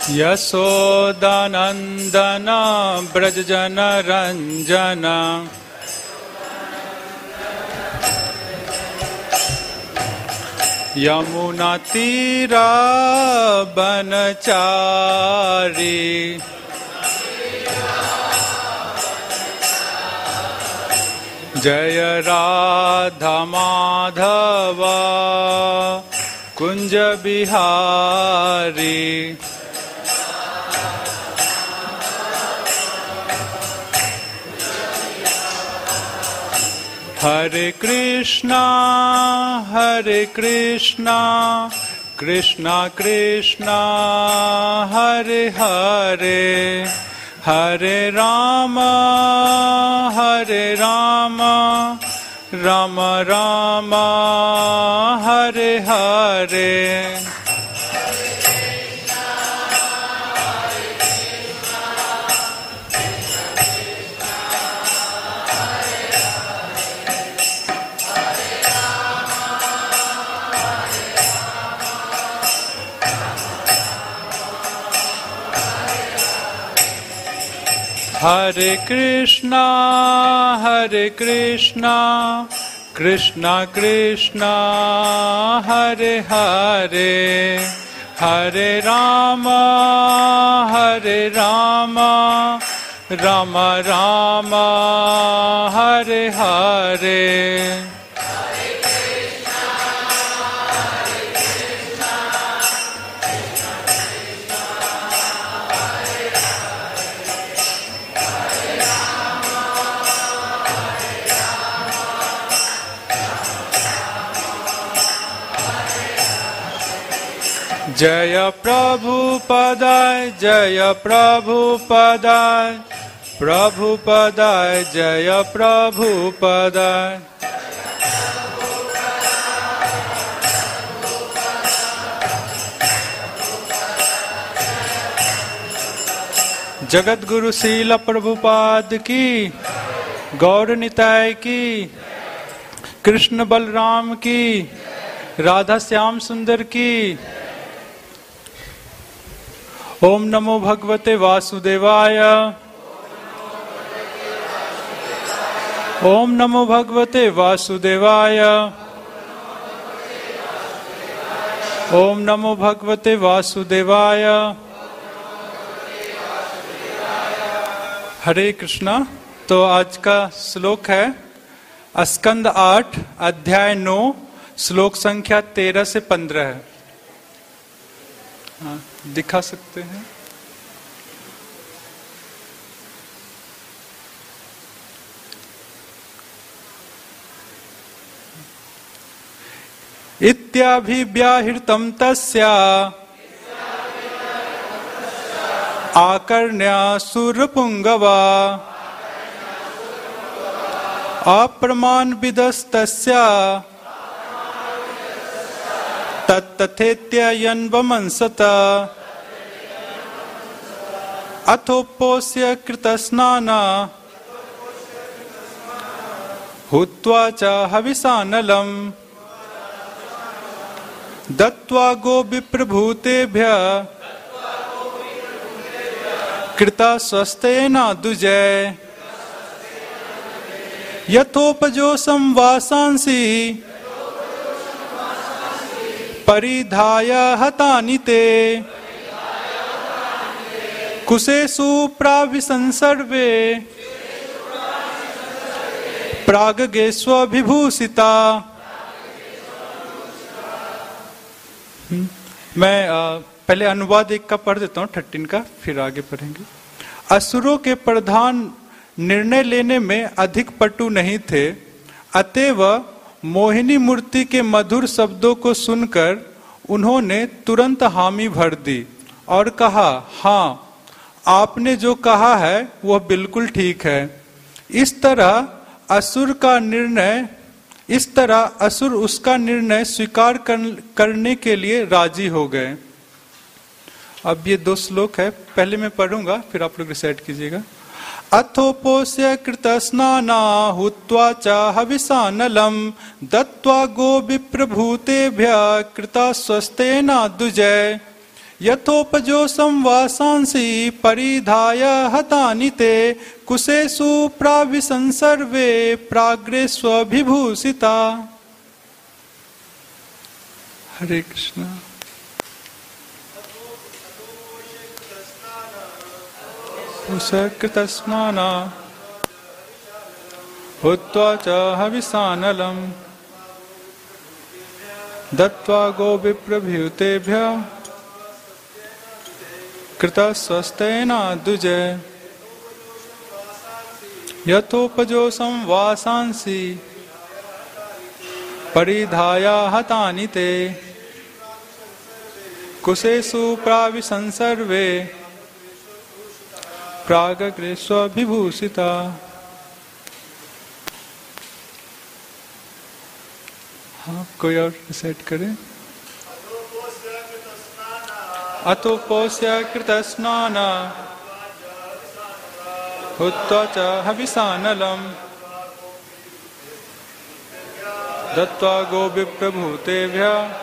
यशोदानंदन ब्रजजन रंजन यमुना तीरा बनचारी जय राधा माधव कुंज बिहारी हरे कृष्णा कृष्णा कृष्णा हरे हरे हरे राम राम राम हरे हरे हरे कृष्णा कृष्णा कृष्णा हरे हरे हरे राम राम राम हरे हरे जय प्रभुपदाय प्रभुपदाय जय प्रभुपदाय जगत गुरु शील प्रभुपाद की, गौर निताय की, कृष्ण बलराम की, राधा श्याम सुंदर की। ओम नमो भगवते वासुदेवाय। ओम नमो भगवते वासुदेवाय। ओम नमो भगवते वासुदेवाय। हरे कृष्णा। तो आज का श्लोक है स्कंद 8 अध्याय 9 श्लोक संख्या 13 से 15 है। दिखा सकते हैं? इत्याभिव्याहृतं तस्या आकर्ण्यासुरपुंगवा अप्रमाणविदस्तस्या तत्तथेत्ययन्वमंसत अथोपोष्य कृतस्नाना हुत्वा च हविषानलम् दत्त्वा गोविप्रभूतेभ्यः कृता स्वस्तेन दुजय यथोपजोषं वासांसि परिधाय हतानि ते कुशेषु प्राविशन् सर्वे प्रागगेष्वभिभूषिता। मैं पहले अनुवाद एक का पढ़ देता हूँ 13 का, फिर आगे पढ़ेंगे। असुरों के प्रधान निर्णय लेने में अधिक पटु नहीं थे, अतएव मोहिनी मूर्ति के मधुर शब्दों को सुनकर उन्होंने तुरंत हामी भर दी और कहा, हाँ, आपने जो कहा है वह बिल्कुल ठीक है। इस तरह असुर उसका निर्णय स्वीकार करने के लिए राजी हो गए। अब ये 2 श्लोक है, पहले मैं पढ़ूंगा फिर आप लोग रिसाइट कीजिएगा। अथोपोष्य कृतस्नाना हुत्वा च हविषानलम् दत्त्वा गोविप्रभूतेभ्यः कृता स्वस्तेन दुजय यथोपजो संवासांसि परिधाय हतानि ते कुशेषु प्राविसंसर्वे प्राग्रे स्वभिभूषिता। हरे कृष्ण। कृतस्नाना हुत्वा च हविषानलम् दत्त्वा गोविप्रभूतेभ्यः कृतस्वस्तेना द्विजे यथोपजो संवासांसि परिधाय हतानि ते कुशेषु प्राविसंसर्वे प्रागग्रे स्वभिभूषिता। हाँ, कोई और रिसाइट करे। अतोपोष्य कृतस्नान हुत्वा च हविषानलम् दत्त्वा गोविप्रभूतेभ्यः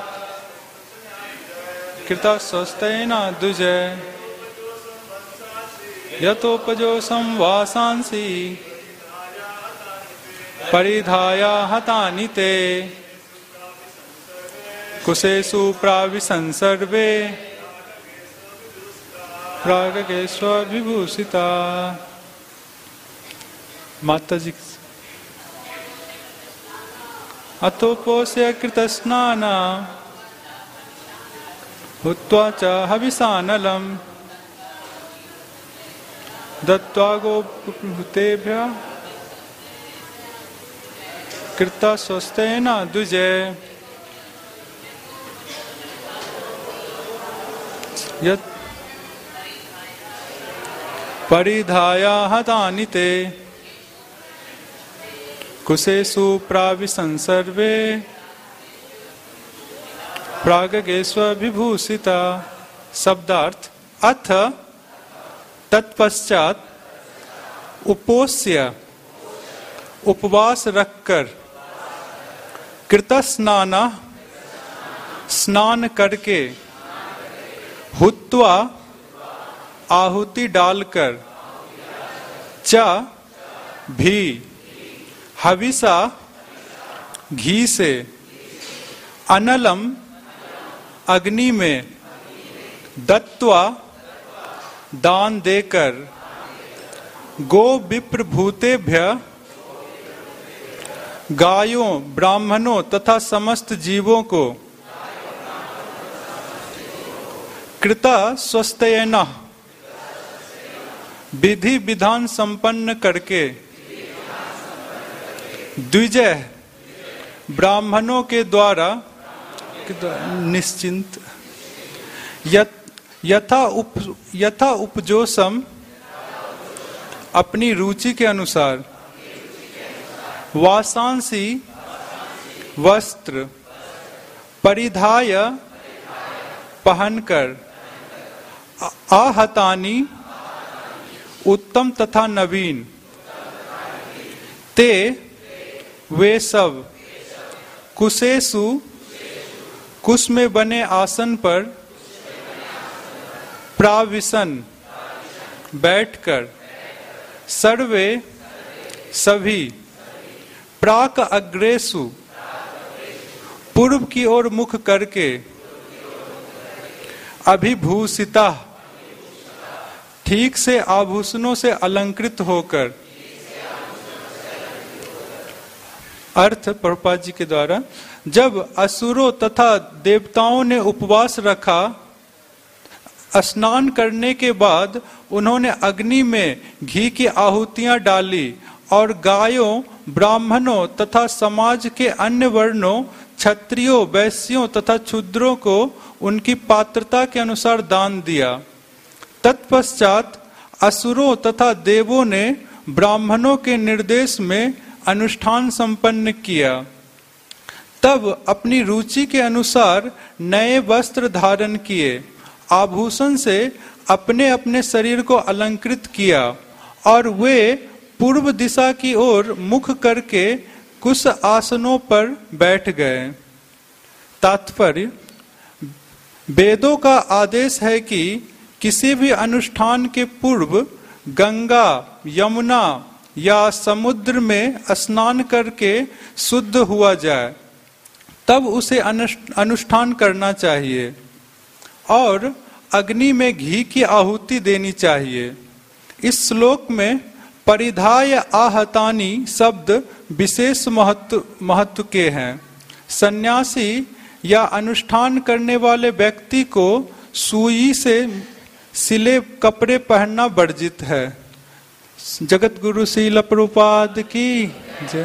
कृतस्वस्तेन द्विजे यतोपजो संवासांसि परिधाय हतानि ते कुशेषु प्राविसंसर्वे प्रागगे स्वविभूषिता। माता जी। अतोपोष्य कृतस्नान हुत्वा च हविषानलम् दत्त्वा गोविप्रभूतेभ्यः कृतस्वस्तेन द्विजे यत् परिधाय हतानि ते कुशेषु प्राविसंसर्वे प्रागगे स्वविभूषिता। शब्दार्थ। अथ तत्पश्चात उपोष्य उपवास रखकर कृतस्नान स्नान करके हुत्वा आहुति डालकर च भी हविषा घी से अनलम अग्नि में दत्त्वा दान देकर गो विप्र भूतेभ्य गायों ब्राह्मणों तथा समस्त जीवों को कृता स्वस्तेन विधि विधान संपन्न करके द्विजय ब्राह्मणों के द्वारा निश्चिंत यथा उपजोसम अपनी रुचि के अनुसार वासांसी वस्त्र परिधाय पहनकर आहतानी उत्तम तथा नवीन ते वे सब कुशेषु कुश में बने आसन पर प्राविशन बैठकर सर्वे सभी प्राक अग्रेसु पूर्व की ओर मुख करके अभिभूषिता ठीक से आभूषणों से अलंकृत होकर। अर्थ प्रभुपाद जी के द्वारा। जब असुरों तथा देवताओं ने उपवास रखा, स्नान करने के बाद उन्होंने अग्नि में घी की आहुतियां डाली और गायों ब्राह्मणों तथा समाज के अन्य वर्णों क्षत्रियों वैश्यों तथा शूद्रों को उनकी पात्रता के अनुसार दान दिया। तत्पश्चात असुरों तथा देवों ने ब्राह्मणों के निर्देश में अनुष्ठान संपन्न किया। तब अपनी रुचि के अनुसार नए वस्त्र धारण किए, आभूषण से अपने अपने शरीर को अलंकृत किया और वे पूर्व दिशा की ओर मुख करके कुछ आसनों पर बैठ गए। तात्पर्य: वेदों का आदेश है कि किसी भी अनुष्ठान के पूर्व गंगा, यमुना या समुद्र में स्नान करके शुद्ध हुआ जाए, तब उसे अनुष्ठान करना चाहिए और अग्नि में घी की आहुति देनी चाहिए। इस श्लोक में परिधाय आहतानी शब्द विशेष महत्व के हैं। सन्यासी या अनुष्ठान करने वाले व्यक्ति को सुई से सिले कपड़े पहनना वर्जित है। जगत गुरु श्रील प्रभुपाद की जय।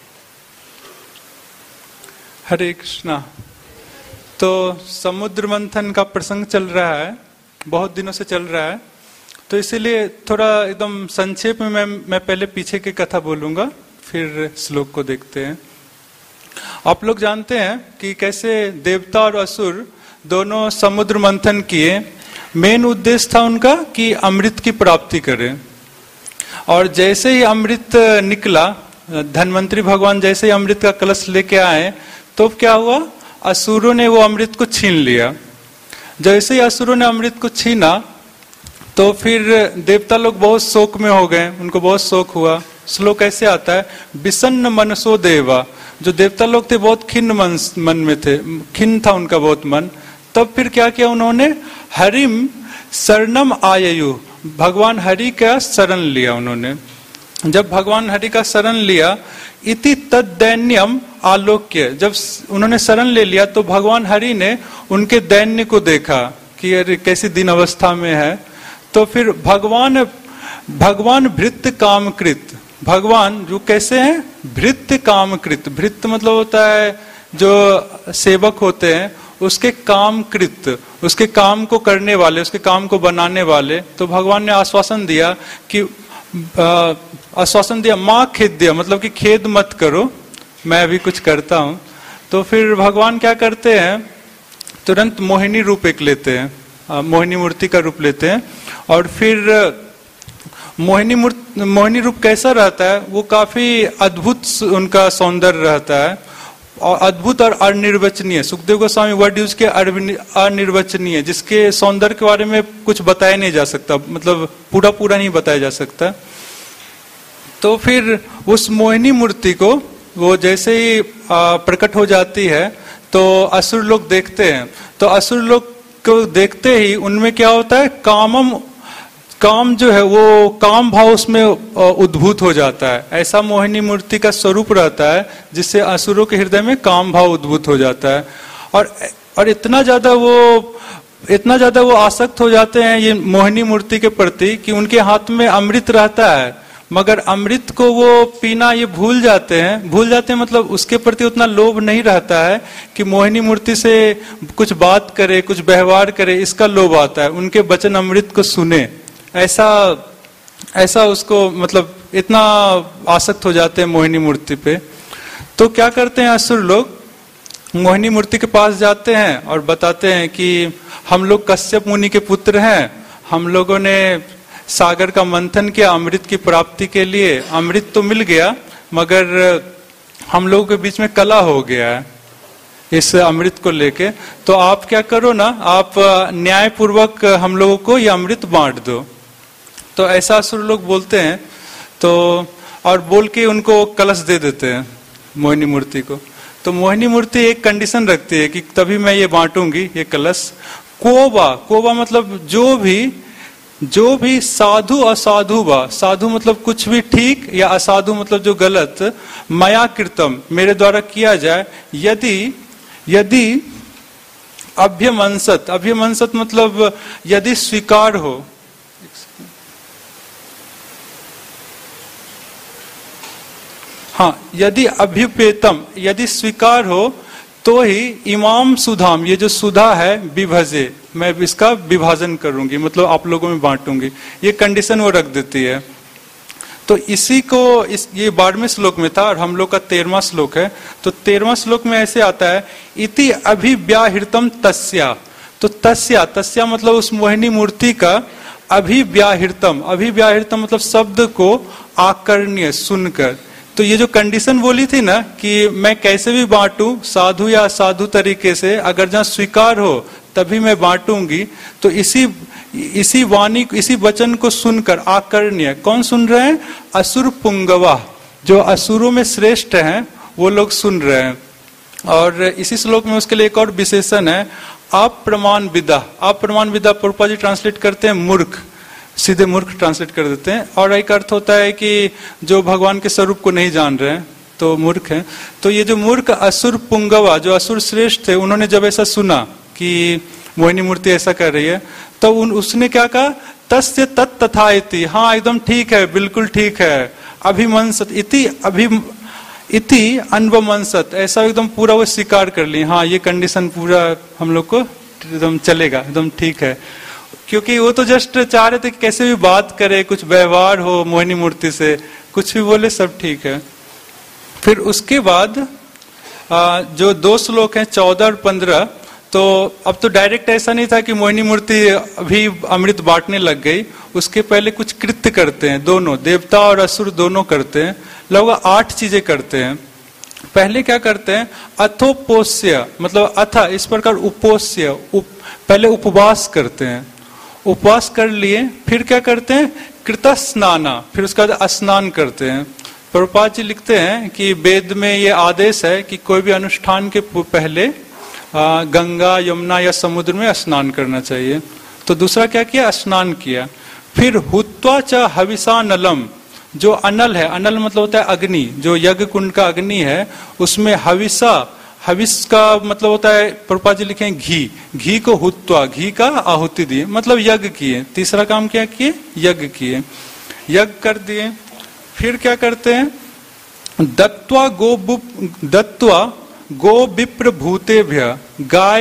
हरे कृष्णा। तो समुद्र मंथन का प्रसंग चल रहा है, बहुत दिनों से चल रहा है, तो इसीलिए थोड़ा एकदम संक्षेप में मैं पहले पीछे की कथा बोलूंगा, फिर श्लोक को देखते हैं। आप लोग जानते हैं कि कैसे देवता और असुर दोनों समुद्र मंथन किए। मेन उद्देश्य था उनका कि अमृत की प्राप्ति करें, और जैसे ही अमृत निकला, धन्वंतरी भगवान जैसे ही अमृत का कलश लेके आए, तो क्या हुआ, असुरों ने वो अमृत को छीन लिया। जैसे ही असुरों ने अमृत को छीना, तो फिर देवता लोग बहुत शोक में हो गए, उनको बहुत शोक हुआ। श्लोक ऐसे आता है, विषन्न मनसो देवा। जो देवता लोग थे बहुत खिन्न मन में थे, खिन्न था उनका बहुत मन। तब फिर क्या किया उन्होंने, हरिम शरणम आययु, भगवान हरि का शरण लिया उन्होंने। जब भगवान हरि का शरण लिया, इति तद्दैन्यम आलोक्य, जब उन्होंने शरण ले लिया तो भगवान हरि ने उनके दैन्य को देखा कि अरे कैसी दीन अवस्था में है। तो फिर भगवान भृत्य कामकृत, भगवान जो कैसे हैं, भृत्य कामकृत। भृत्य मतलब होता है जो सेवक होते हैं, उसके कामकृत, उसके काम को करने वाले, उसके काम को बनाने वाले। तो भगवान ने आश्वासन दिया कि माँ खेद्य, मतलब कि खेद मत करो, मैं अभी कुछ करता हूं। तो फिर भगवान क्या करते हैं, तुरंत मोहिनी रूप एक लेते हैं, मोहिनी मूर्ति का रूप लेते हैं। और फिर मोहिनी रूप कैसा रहता है, वो काफी अद्भुत उनका सौंदर्य रहता है, और अद्भुत और अनिर्वचनीय। सुखदेव गोस्वामी वर्ड यूज के अनिर्वचनीय, जिसके सौंदर्य के बारे में कुछ बताया नहीं जा सकता, मतलब पूरा नहीं बताया जा सकता। तो फिर उस मोहिनी मूर्ति को वो जैसे ही प्रकट हो जाती है, तो असुर लोग देखते हैं। तो असुर लोग को देखते ही उनमें क्या होता है, काम जो है वो काम भाव उसमें उद्भूत हो जाता है। ऐसा मोहिनी मूर्ति का स्वरूप रहता है जिससे असुरों के हृदय में काम भाव उद्भूत हो जाता है। और इतना ज्यादा वो आसक्त हो जाते हैं ये मोहिनी मूर्ति के प्रति कि उनके हाथ में अमृत रहता है, मगर अमृत को वो पीना ये भूल जाते हैं, मतलब उसके प्रति उतना लोभ नहीं रहता है कि मोहिनी मूर्ति से कुछ बात करे, कुछ व्यवहार करे, इसका लोभ आता है। उनके वचन अमृत को सुने, ऐसा उसको, मतलब इतना आसक्त हो जाते हैं मोहिनी मूर्ति पे। तो क्या करते हैं असुर लोग, मोहिनी मूर्ति के पास जाते हैं और बताते हैं कि हम लोग कश्यप मुनि के पुत्र हैं, हम लोगों ने सागर का मंथन किया अमृत की प्राप्ति के लिए। अमृत तो मिल गया, मगर हम लोगों के बीच में कलह हो गया है इस अमृत को लेके। तो आप क्या करो ना, आप न्याय पूर्वक हम लोगों को ये अमृत बांट दो। तो ऐसा असुर लोग बोलते हैं, तो और बोल के उनको कलश दे देते हैं मोहिनी मूर्ति को। तो मोहिनी मूर्ति एक कंडीशन रखती है कि तभी मैं ये बांटूंगी ये कलश। कोबा मतलब जो भी साधु असाधु वा, साधु मतलब कुछ भी ठीक, या असाधु मतलब जो गलत, मया कृतम मेरे द्वारा किया जाए, यदि अभ्यमंसत मतलब यदि स्वीकार हो, हाँ, यदि अभ्युपेतम यदि स्वीकार हो, तो ही इमाम सुधाम, ये जो सुधा है, विभजे, मैं इसका विभाजन करूंगी, मतलब आप लोगों में बांटूंगी, ये कंडीशन वो रख देती है। तो इसी को ये 12वें श्लोक में था और हम लोग का 13वां श्लोक है। तो 13वां श्लोक में ऐसे आता है, इति अभिव्याहृतम तस्या। तो तस्या मतलब उस मोहिनी मूर्ति का अभिव्याहृतम मतलब शब्द को आकर्ण्य सुनकर। तो ये जो कंडीशन बोली थी ना कि मैं कैसे भी बांटूं, साधु या असाधु तरीके से, अगर जहां स्वीकार हो तभी मैं बांटूंगी, तो इसी वाणी, इसी वचन को सुनकर आकर्ण्य, कौन सुन रहे हैं? असुर पुंगवा, जो असुरों में श्रेष्ठ हैं वो लोग सुन रहे हैं। और इसी श्लोक में उसके लिए एक और विशेषण है, अप्रमाण विदा। अप्रमाण विदा प्रभुपाद जी ट्रांसलेट करते हैं मूर्ख, सीधे मूर्ख ट्रांसलेट कर देते हैं। और एक अर्थ होता है कि जो भगवान के स्वरूप को नहीं जान रहे हैं तो मूर्ख हैं। तो ये जो मूर्ख असुर पुंगवा, जो असुर श्रेष्ठ थे, उन्होंने जब ऐसा सुना कि मोहिनी मूर्ति ऐसा कर रही है, तो उसने क्या कहा? तस्य तत् तथा इति, हाँ एकदम ठीक है, बिल्कुल ठीक है। अभिमंसत इति अनवमंसत, ऐसा एकदम पूरा वो स्वीकार कर ली, हाँ ये कंडीशन पूरा हम लोग को एकदम चलेगा, एकदम ठीक है। क्योंकि वो तो जस्ट चाह रहे थे कि कैसे भी बात करे, कुछ व्यवहार हो मोहिनी मूर्ति से, कुछ भी बोले सब ठीक है। फिर उसके बाद जो 2 श्लोक हैं 14 और 15, तो अब तो डायरेक्ट ऐसा नहीं था कि मोहिनी मूर्ति अभी अमृत बांटने लग गई, उसके पहले कुछ कृत्य करते हैं, दोनों देवता और असुर दोनों करते हैं, लगभग 8 चीजें करते हैं। पहले क्या करते हैं? अथोपोष्य, मतलब अथा इस प्रकार उपोष्य, पहले उपवास करते हैं, उपवास कर लिए, फिर क्या करते हैं? कृत स्नाना, फिर उसके बाद स्नान करते हैं। प्रभुपाद जी लिखते हैं कि वेद में ये आदेश है कि कोई भी अनुष्ठान के पहले गंगा, यमुना या समुद्र में स्नान करना चाहिए। तो दूसरा क्या किया? स्नान किया। फिर हुत्वा च हविषा नलम, जो अनल है, अनल मतलब होता है अग्नि, जो यज्ञ कुंड का अग्नि है, उसमें हविषा, हविष का मतलब होता है, प्रभुपाद जी लिखे घी, घी को हुत्वा, घी का आहुति दिए, मतलब यज्ञ किए। तीसरा काम क्या किए? यज्ञ किए, यज्ञ कर दिए। फिर क्या करते हैं? दत्वा गो विप्र भूतेभ्य, गाय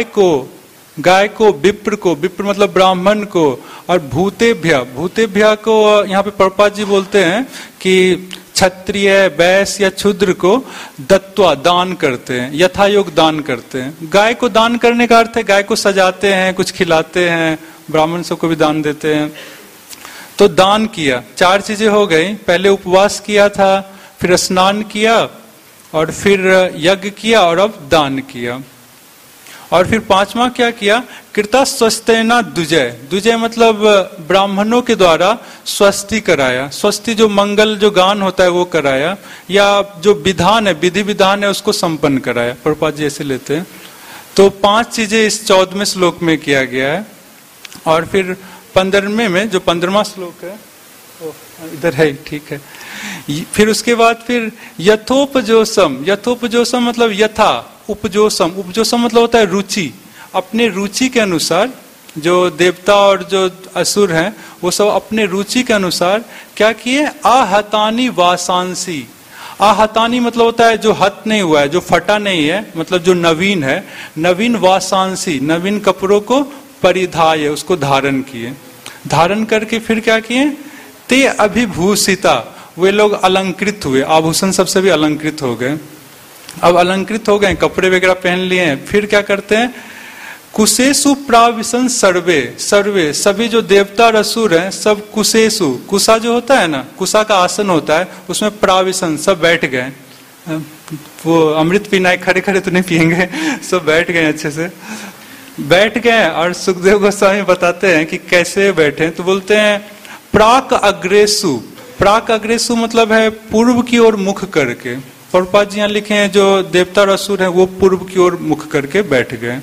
को विप्र मतलब ब्राह्मण को, और भूतेभ्य को यहाँ पे प्रभुपाद जी बोलते हैं कि क्षत्रिय, वैश्य या क्षुद्र को दत्वा दान करते हैं, यथायोग दान करते हैं। गाय को दान करने का अर्थ है गाय को सजाते हैं, कुछ खिलाते हैं, ब्राह्मण सबको भी दान देते हैं। तो दान किया, 4 चीजें हो गई। पहले उपवास किया था, फिर स्नान किया, और फिर यज्ञ किया, और अब दान किया। और फिर 5वां क्या किया? कृता स्वस्तेना दुजय, दुजय मतलब ब्राह्मणों के द्वारा स्वस्ति कराया, स्वस्ति जो मंगल जो गान होता है वो कराया, या जो विधान है, विधि विधान है उसको संपन्न कराया। प्रभुपाद जी ऐसे लेते हैं। तो 5 चीजें इस 14वें श्लोक में किया गया है। और फिर 15वें में जो 15वां श्लोक है, इधर है, ठीक है। फिर उसके बाद फिर यथोपजोसम, यथोपजोसम मतलब यथा, उपजोसम, उपजोसम मतलब होता है रुचि, अपने रुचि के अनुसार, जो देवता और जो असुर हैं वो सब अपने रुचि के अनुसार क्या किए? आहतानी वासांसी, आहतानी मतलब होता है जो हत नहीं हुआ है, जो फटा नहीं है, मतलब जो नवीन है, नवीन वासांसी, नवीन कपड़ों को परिधाय, उसको धारण किए। धारण करके फिर क्या किए? ते अभिभूषिता, वे लोग अलंकृत हुए, आभूषण सबसे भी अलंकृत हो गए। अब अलंकृत हो गए, कपड़े वगैरह पहन लिए हैं, फिर क्या करते हैं? कुशेषु प्राविशन सर्वे, सर्वे सभी जो देवता और असुर हैं सब कुशेषु, कुशा जो होता है ना, कुशा का आसन होता है, उसमें प्राविशन सब बैठ गए। वो अमृत पीना है, खड़े खड़े तो नहीं पियेंगे, सब बैठ गए, अच्छे से बैठ गए। और सुखदेव गोस्वामी बताते हैं कि कैसे बैठे, तो बोलते हैं प्राक अग्रेसु, प्राक अग्रेसु मतलब है पूर्व की ओर मुख करके। प्रभुपाद जी यहाँ लिखे हैं जो देवता और असुर हैं वो पूर्व की ओर मुख करके बैठ गए।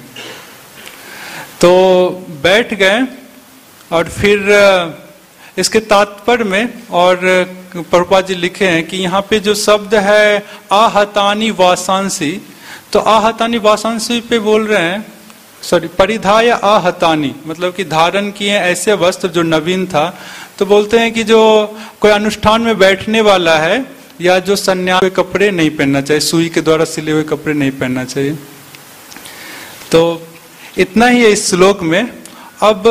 तो बैठ गए, और फिर इसके तात्पर्य में और प्रभुपाद जी लिखे हैं कि यहाँ पे जो शब्द है आहतानी वासांसी, तो आहतानी वासांसी पे बोल रहे हैं, सॉरी, परिधाय आहतानी मतलब कि धारण किए ऐसे वस्त्र जो नवीन था। तो बोलते हैं कि जो कोई अनुष्ठान में बैठने वाला है या जो सन्यास के कपड़े नहीं पहनना चाहिए, सुई के द्वारा सिले हुए कपड़े नहीं पहनना चाहिए। तो इतना ही है इस श्लोक में। अब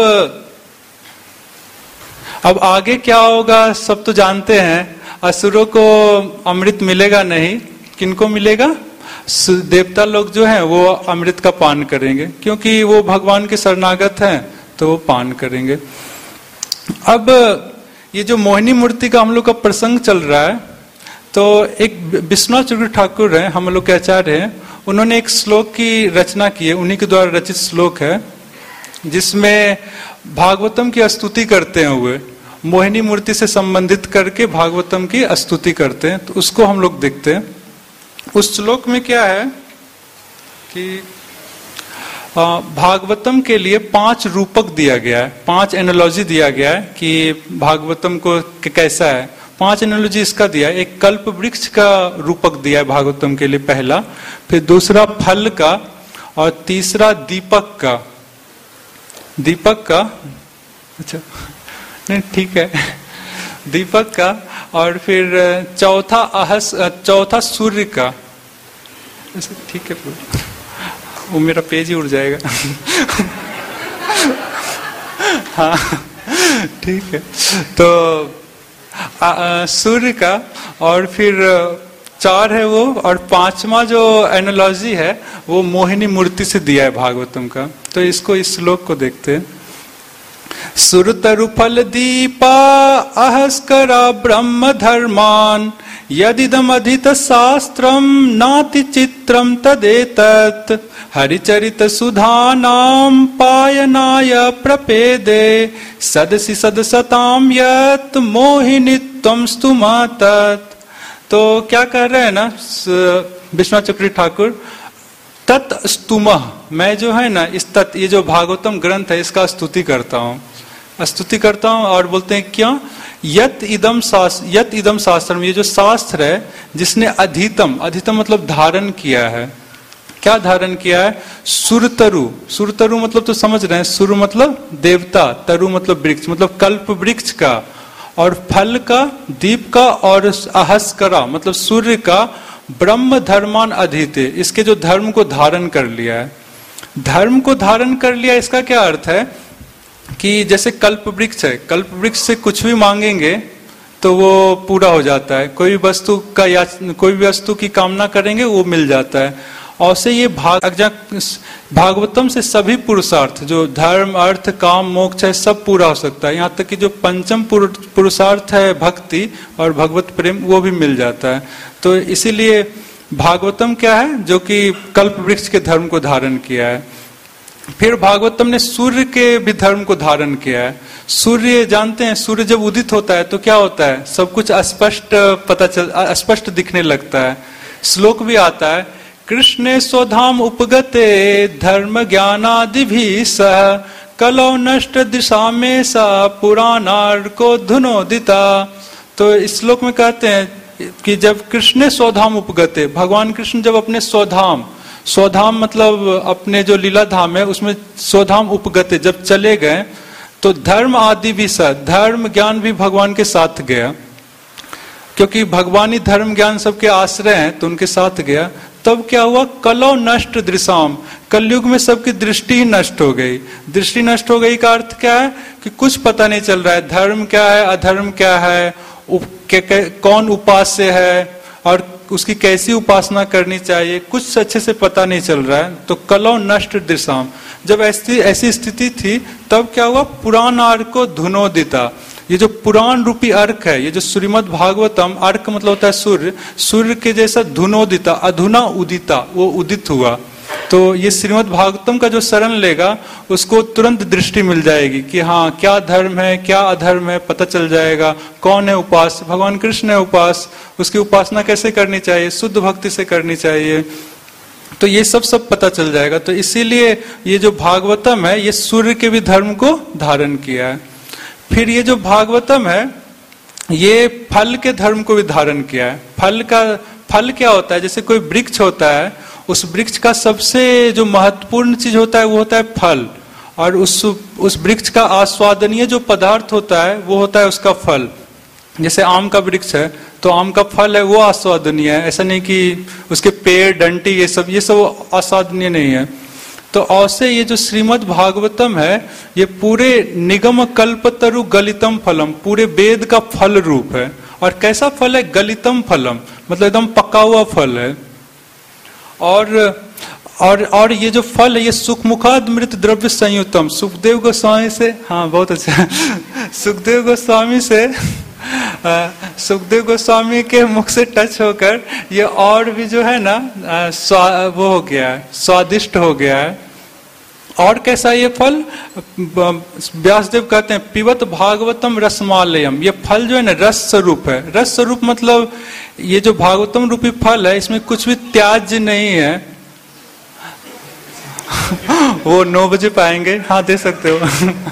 आगे क्या होगा सब तो जानते हैं। असुरों को अमृत मिलेगा नहीं, किनको मिलेगा? देवता लोग जो हैं वो अमृत का पान करेंगे, क्योंकि वो भगवान के शरणागत हैं तो वो पान करेंगे। अब ये जो मोहिनी मूर्ति का हम लोग का प्रसंग चल रहा है, तो एक विश्वनाथ चक्रवर्ती ठाकुर हैं, हम लोग के आचार्य हैं, उन्होंने एक श्लोक की रचना की है, उन्हीं के द्वारा रचित श्लोक है, जिसमें भागवतम की स्तुति करते हुए मोहिनी मूर्ति से संबंधित करके भागवतम की स्तुति करते हैं। तो उसको हम लोग देखते हैं। उस श्लोक में क्या है कि भागवतम के लिए 5 रूपक दिया गया है, 5 एनालॉजी दिया गया है कि भागवतम को कैसा है। 5 एनालॉजी इसका दिया है। एक कल्प वृक्ष का रूपक दिया है भागवतम के लिए पहला, फिर दूसरा फल का, और तीसरा दीपक का। दीपक का, अच्छा नहीं ठीक है, दीपक का, और फिर चौथा सूर्य का। ठीक है, वो मेरा पेज ही उड़ जाएगा। हाँ ठीक है, तो सूर्य का, और फिर 4 है वो, और 5वां जो एनालॉजी है वो मोहिनी मूर्ति से दिया है भागवतम का। तो इसको, इस श्लोक को देखते हैं। सुरतरु फल दीपा अहस्करा ब्रह्म धर्मान यदिदम अधित शास्त्रम नाति चित्रम तदेतत् हरिचरित सुधानाम पायनाय प्रपेदे सदसि सदसताम यत् मोहिनीत्वं स्तुमा तत्। तो क्या कर रहे हैं ना विश्वनाथ चक्रवर्ती ठाकुर, तत् स्तुमः, मैं जो है ना इस तत्, ये जो भागवतम ग्रंथ है इसका स्तुति करता हूँ और बोलते हैं क्यों, यत इदम शास्त्रम, ये जो शास्त्र है जिसने अधीतम मतलब धारण किया है। क्या धारण किया है? सुरतरु मतलब तो समझ रहे हैं, सुर मतलब देवता, तरु मतलब वृक्ष, मतलब कल्प वृक्ष का, और फल का, दीप का, और अहस्करा मतलब सूर्य का, ब्रह्म धर्मान अधीते, इसके जो धर्म को धारण कर लिया है। धर्म को धारण कर लिया, इसका क्या अर्थ है कि जैसे कल्प वृक्ष है, कल्प वृक्ष से कुछ भी मांगेंगे तो वो पूरा हो जाता है, कोई भी वस्तु की कामना करेंगे वो मिल जाता है। और से ये भागवतम से सभी पुरुषार्थ, जो धर्म अर्थ काम मोक्ष है, सब पूरा हो सकता है। यहाँ तक कि जो पंचम पुरुषार्थ है भक्ति और भगवत प्रेम, वो भी मिल जाता है। तो इसीलिए भागवतम क्या है, जो कि कल्प वृक्ष के धर्म को धारण किया है। फिर भागवतम ने सूर्य के भी धर्म को धारण किया है। सूर्य जानते हैं, सूर्य जब उदित होता है तो क्या होता है, सब कुछ स्पष्ट दिखने लगता है। श्लोक भी आता है, कृष्णे स्वधाम उपगते धर्म ज्ञानादि भी सह कलौ नष्ट दिशा में सा पुराणार को धुनोदिता। तो इस श्लोक में कहते हैं कि जब कृष्णे स्वधाम उपगते, भगवान कृष्ण जब अपने स्वधाम मतलब अपने जो लीला धाम है उसमें स्वधाम उपगते जब चले गए, तो धर्म आदि भी साथ, धर्म ज्ञान भी भगवान के साथ गया, क्योंकि भगवान ही धर्म ज्ञान सबके आश्रय हैं, तो उनके साथ गया। तब क्या हुआ, कलौ नष्ट दृशाम, कलयुग में सबकी दृष्टि ही नष्ट हो गई। दृष्टि नष्ट हो गई का अर्थ क्या है कि कुछ पता नहीं चल रहा है, धर्म क्या है अधर्म क्या है, कौन उपास्य है और उसकी कैसी उपासना करनी चाहिए, कुछ अच्छे से पता नहीं चल रहा है। तो कलौ नष्ट दृशाम, जब ऐसी स्थिति थी तब क्या हुआ, पुराण अर्क को धुनोदिता, ये जो पुराण रूपी अर्क है, ये जो श्रीमद् भागवतम, अर्क मतलब होता है सूर्य, सूर्य के जैसा धुनोदिता, अधुना उदिता, वो उदित हुआ। तो ये श्रीमद् भागवतम का जो शरण लेगा उसको तुरंत दृष्टि मिल जाएगी कि हाँ क्या धर्म है क्या अधर्म है, पता चल जाएगा। कौन है उपास, भगवान कृष्ण है उपास, उसकी उपासना कैसे करनी चाहिए, शुद्ध भक्ति से करनी चाहिए, तो ये सब पता चल जाएगा। तो इसीलिए ये जो भागवतम है ये सूर्य के भी धर्म को धारण किया है। फिर ये जो भागवतम है ये फल के धर्म को भी धारण किया है। फल क्या होता है, जैसे कोई वृक्ष होता है, उस वृक्ष का सबसे जो महत्वपूर्ण चीज होता है वो होता है फल, और उस वृक्ष का आस्वादनीय जो पदार्थ होता है वो होता है उसका फल। जैसे आम का वृक्ष है तो आम का फल है वो आस्वादनीय है, ऐसा नहीं कि उसके पेड़ डंटी ये सब आस्वादनीय नहीं है। तो ऐसे ये जो श्रीमद् भागवतम है ये पूरे निगम कल्पतरु गलितम फलम, पूरे वेद का फल रूप है। और कैसा फल है, गलितम फलम मतलब एकदम पका हुआ फल है। और ये जो फल है ये सुखमुखादमृत द्रव्य संयुतम, सुखदेव गोस्वामी से, हाँ बहुत अच्छा सुखदेव गोस्वामी से सुखदेव गोस्वामी के मुख से टच होकर ये और भी जो है ना वो हो गया है, स्वादिष्ट हो गया है। और कैसा ये फल, व्यासदेव कहते हैं पिबत भागवतम रसमालयम, ये फल जो है ना रस स्वरूप है। रस स्वरूप मतलब ये जो भागवतम रूपी फल है इसमें कुछ भी त्याज्य नहीं है। वो 9 बजे पाएंगे, हाँ दे सकते हो।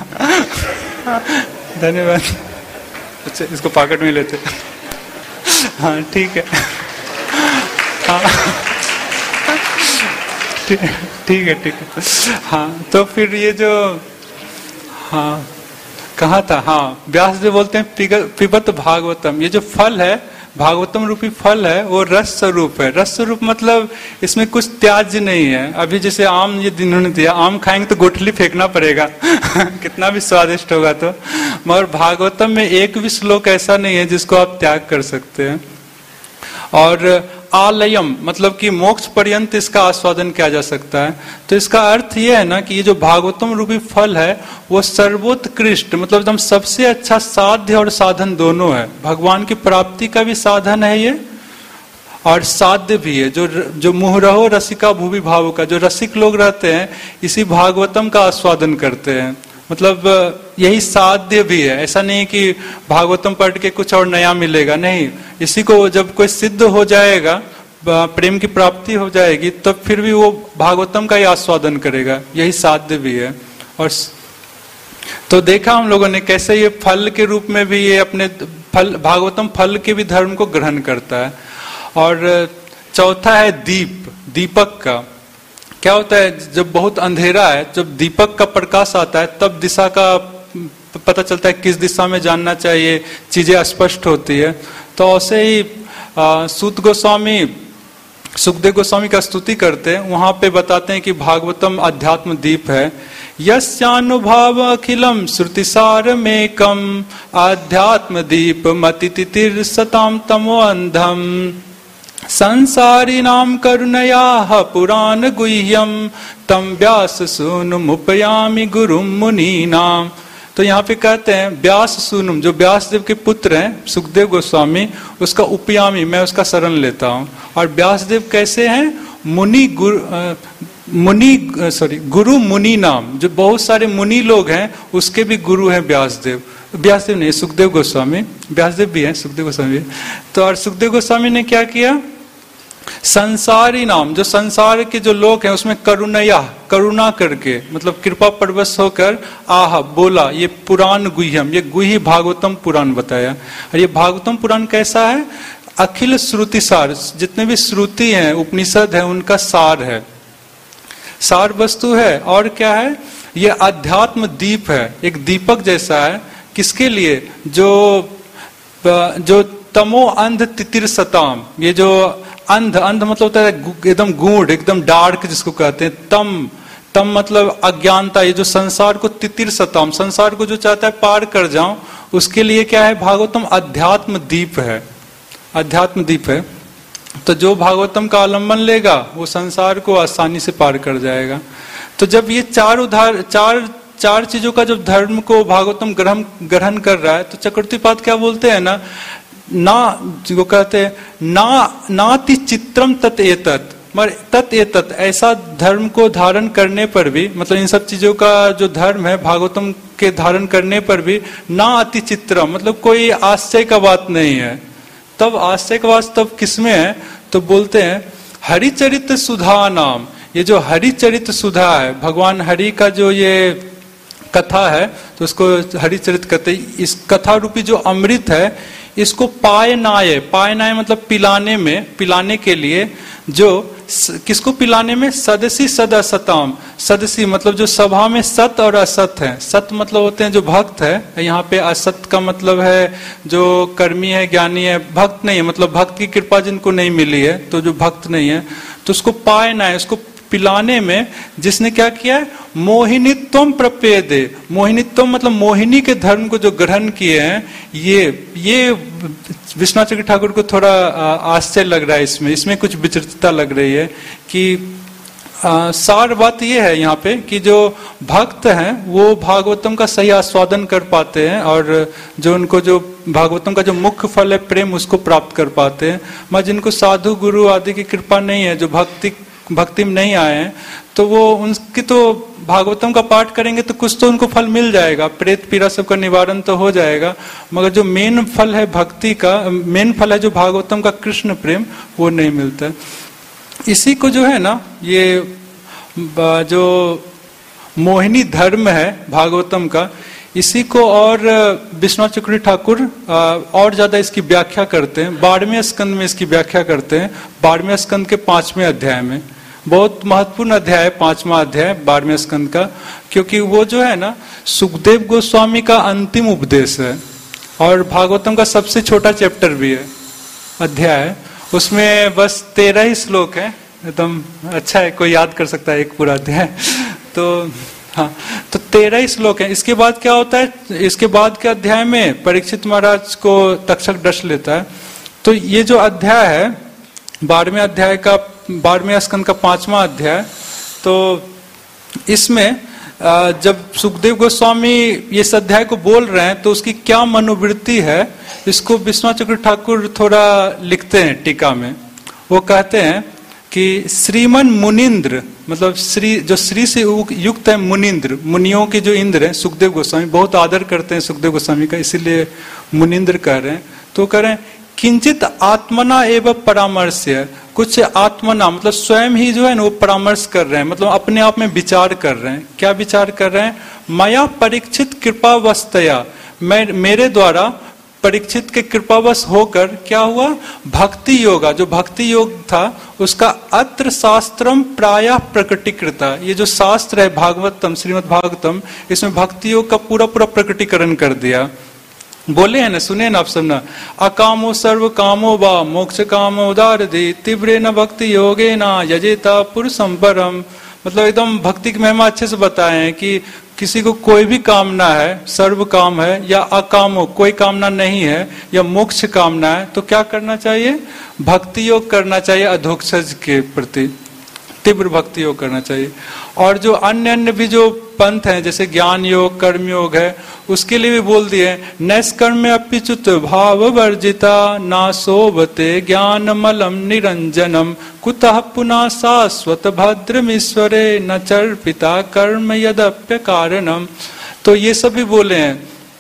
धन्यवाद। अच्छा इसको पॉकेट में लेते। हाँ ठीक है, हाँ ठीक है। हाँ तो फिर ये जो, हाँ कहा था, हाँ व्यासदेव बोलते हैं पिबत भागवतम, ये जो फल है भागवतम रूपी फल है वो रस स्वरूप है। रस स्वरूप मतलब इसमें कुछ त्याज्य नहीं है। अभी जैसे आम ये इन्होंने दिया, आम खाएंगे तो गुठली फेंकना पड़ेगा कितना भी स्वादिष्ट होगा तो, मगर भागवतम में एक भी श्लोक ऐसा नहीं है जिसको आप त्याग कर सकते हैं। और आलयम मतलब कि मोक्ष पर्यंत इसका आस्वादन किया जा सकता है। तो इसका अर्थ यह है ना कि ये जो भागवतम रूपी फल है वो सर्वोत्कृष्ट मतलब एकदम सबसे अच्छा साध्य और साधन दोनों है। भगवान की प्राप्ति का भी साधन है ये और साध्य भी है। जो मुह रहो रसिका भूवि भाव का, जो रसिक लोग रहते हैं इसी भागवतम का आस्वादन करते हैं, मतलब यही साध्य भी है। ऐसा नहीं कि भागवतम पढ़ के कुछ और नया मिलेगा, नहीं, इसी को जब कोई सिद्ध हो जाएगा, प्रेम की प्राप्ति हो जाएगी, तब फिर भी वो भागवतम का ही आस्वादन करेगा, यही साध्य भी है। और तो देखा हम लोगों ने कैसे ये फल के रूप में भी ये अपने फल, भागवतम फल के भी धर्म को ग्रहण करता है। और चौथा है दीपक का। क्या होता है जब बहुत अंधेरा है, जब दीपक का प्रकाश आता है तब दिशा का पता चलता है, किस दिशा में जानना चाहिए, चीजें स्पष्ट होती है। तो ऐसे ही सूत गोस्वामी सुखदेव गोस्वामी का स्तुति करते हैं, वहां पे बताते हैं कि भागवतम अध्यात्म दीप है। यस्यानुभाव अखिलम श्रुतिसार मेकम आध्यात्म दीप मति तितिर सताम तमो अंधम संसारी नाम करुणया पुराण गुह्यम तम व्यास सूनुम उपयामि गुरुम मुनि नाम। तो यहाँ पे कहते हैं व्यास सूनुम, जो व्यासदेव के पुत्र हैं सुखदेव गोस्वामी, उसका उपयामी मैं उसका शरण लेता हूँ। और व्यासदेव कैसे हैं, गुरु मुनि नाम, जो बहुत सारे मुनि लोग हैं उसके भी गुरु हैं व्यासदेव नहीं, सुखदेव गोस्वामी, व्यासदेव भी है, सुखदेव गोस्वामी भी। तो और सुखदेव गोस्वामी ने क्या किया, संसारी नाम, जो संसार के जो लोग हैं उसमें करुणा करके मतलब कृपा परवश होकर बोला, ये पुराण गुह्यम, ये गुह्य भागवतम पुराण बताया। और ये भागवतम पुराण कैसा है, अखिल श्रुति सार, जितने भी श्रुति हैं उपनिषद है उनका सार है, सार वस्तु है। और क्या है, ये अध्यात्म दीप है, एक दीपक जैसा है। किसके लिए, जो तमो अंध तितिर सताम, ये जो अंध मतलब होता है एकदम गूढ़, एकदम डार्क जिसको कहते हैं, तम मतलब अज्ञानता, ये जो संसार को तितिर सताम, संसार को जो चाहता है पार कर जाऊं, उसके लिए क्या है, भागवतम अध्यात्म दीप है, अध्यात्म दीप है। तो जो भागवतम का अवलंबन लेगा वो संसार को आसानी से पार कर जाएगा। तो जब ये चार चीजों का जब धर्म को भागवतम ग्रहण कर रहा है, तो चक्रवर्तीपाद क्या बोलते हैं जो कहते हैं नाति चित्रम तत् एतत्, मगर तत् एतत्, ऐसा धर्म को धारण करने पर भी, मतलब इन सब चीजों का जो धर्म है भागवतम के धारण करने पर भी ना अति चित्रम, मतलब कोई आश्चर्य का बात नहीं है। तब आश्चर्य का बात तब किसमें है, तो बोलते हैं हरिचरित सुधा नाम, ये जो हरिचरित सुधा है, भगवान हरि का जो ये कथा है तो उसको हरिचरित कहते हैं। इस कथा रूपी जो अमृत है इसको पायनाय मतलब पिलाने के लिए, जो किसको पिलाने में, सदसी सद असताम, सदसी मतलब जो सभा में सत और असत है, सत मतलब होते हैं जो भक्त है, यहाँ पे असत का मतलब है जो कर्मी है ज्ञानी है, भक्त नहीं है, मतलब भक्त की कृपा जिनको नहीं मिली है, तो जो भक्त नहीं है, तो उसको पायनाय, उसको पिलाने में जिसने क्या किया है, मोहिनीत्वम प्रपेदे, मोहिनीत्वम मतलब मोहिनी के धर्म को जो ग्रहण किए हैं, ये विश्वनाथ चक्रवर्ती ठाकुर को थोड़ा आश्चर्य लग रहा है, इसमें कुछ विचित्रता लग रही है कि सार बात ये है यहाँ पे कि जो भक्त हैं वो भागवतम का सही आस्वादन कर पाते हैं और जो उनको जो भागवतम का जो मुख्य फल है प्रेम उसको प्राप्त कर पाते हैं। मैं जिनको साधु गुरु आदि की कृपा नहीं है, जो भक्ति में नहीं आए हैं, तो वो उनकी तो भागवतम का पाठ करेंगे तो कुछ तो उनको फल मिल जाएगा, प्रेत पीड़ा सबका निवारण तो हो जाएगा, मगर जो मेन फल है भक्ति का, मेन फल है जो भागवतम का कृष्ण प्रेम, वो नहीं मिलता है। इसी को जो है ना, ये जो मोहिनी धर्म है भागवतम का, इसी को और विश्वनाथ चक्रवर्ती ठाकुर और ज्यादा इसकी व्याख्या करते हैं। 12वें स्कंद में इसकी व्याख्या करते हैं, 12वें स्कंद के 5वें अध्याय में। बहुत महत्वपूर्ण अध्याय है 5वां अध्याय 12वें स्कंद का, क्योंकि वो जो है ना सुखदेव गोस्वामी का अंतिम उपदेश है और भागवतम का सबसे छोटा चैप्टर भी है, अध्याय है। उसमें बस 13 ही श्लोक है, एकदम अच्छा है, कोई याद कर सकता है एक पूरा अध्याय। तो हाँ, तो 13 ही श्लोक है। इसके बाद क्या होता है, इसके बाद के अध्याय में परीक्षित महाराज को तक्षक डस लेता है। तो ये जो अध्याय है 12वें अध्याय का, 12वें स्कंद का 5वां अध्याय, तो इसमें जब सुखदेव गोस्वामी इस अध्याय को बोल रहे हैं तो उसकी क्या मनोवृत्ति है, इसको विश्वनाथ चक्रवर्ती ठाकुर थोड़ा लिखते हैं टीका में। वो कहते हैं कि श्रीमन मुनिंद्र, मतलब श्री, जो श्री से युक्त है मुनिंद्र, मुनियों के जो इंद्र हैं, सुखदेव गोस्वामी बहुत आदर करते हैं सुखदेव गोस्वामी का, इसीलिए मुनिंद्र कह रहे हैं। तो कह रहे हैं किंचित आत्मना एवं परामर्श्य, कुछ आत्मना मतलब स्वयं ही जो है ना वो परामर्श कर रहे हैं, मतलब अपने आप में विचार कर रहे हैं। क्या विचार कर रहे हैं, मया परीक्षित कृपावस्तया, मेरे द्वारा परीक्षित के कृपावश होकर क्या हुआ, भक्ति योगा, जो भक्ति योग था उसका अत्र शास्त्रम प्रायः प्रकटीकृता, ये जो शास्त्र है भागवतम, श्रीमद् भागवतम, इसमें भक्ति योग का पूरा प्रकटीकरण कर दिया। बोले हैं ना, सुने ना आप सब ना, अकामो सर्व कामो वा मोक्ष कामो उदारधि तीव्रे न भक्ति योगे न यजेता पुरुषम परम, मतलब एकदम भक्ति की महिमा अच्छे से बताए हैं कि किसी को कोई भी कामना है, सर्व काम है, या अकामो कोई कामना नहीं है, या मोक्ष कामना है, तो क्या करना चाहिए, भक्ति योग करना चाहिए, अधोक्षज के प्रति तीव्र भक्ति योग करना चाहिए। और जो अन्य भी जो पंथ हैं, जैसे ज्ञान योग, कर्म योग है, उसके लिए भी बोल दिए, नैष्कर्म्य अपिच्युत भाव वर्जिता ना शोभते ज्ञान मलम निरंजनम कुतः पुनः शाश्वत भद्रमीश्वरे न चर्पिता कर्म यदप्य कारणम। तो ये सब भी बोले हैं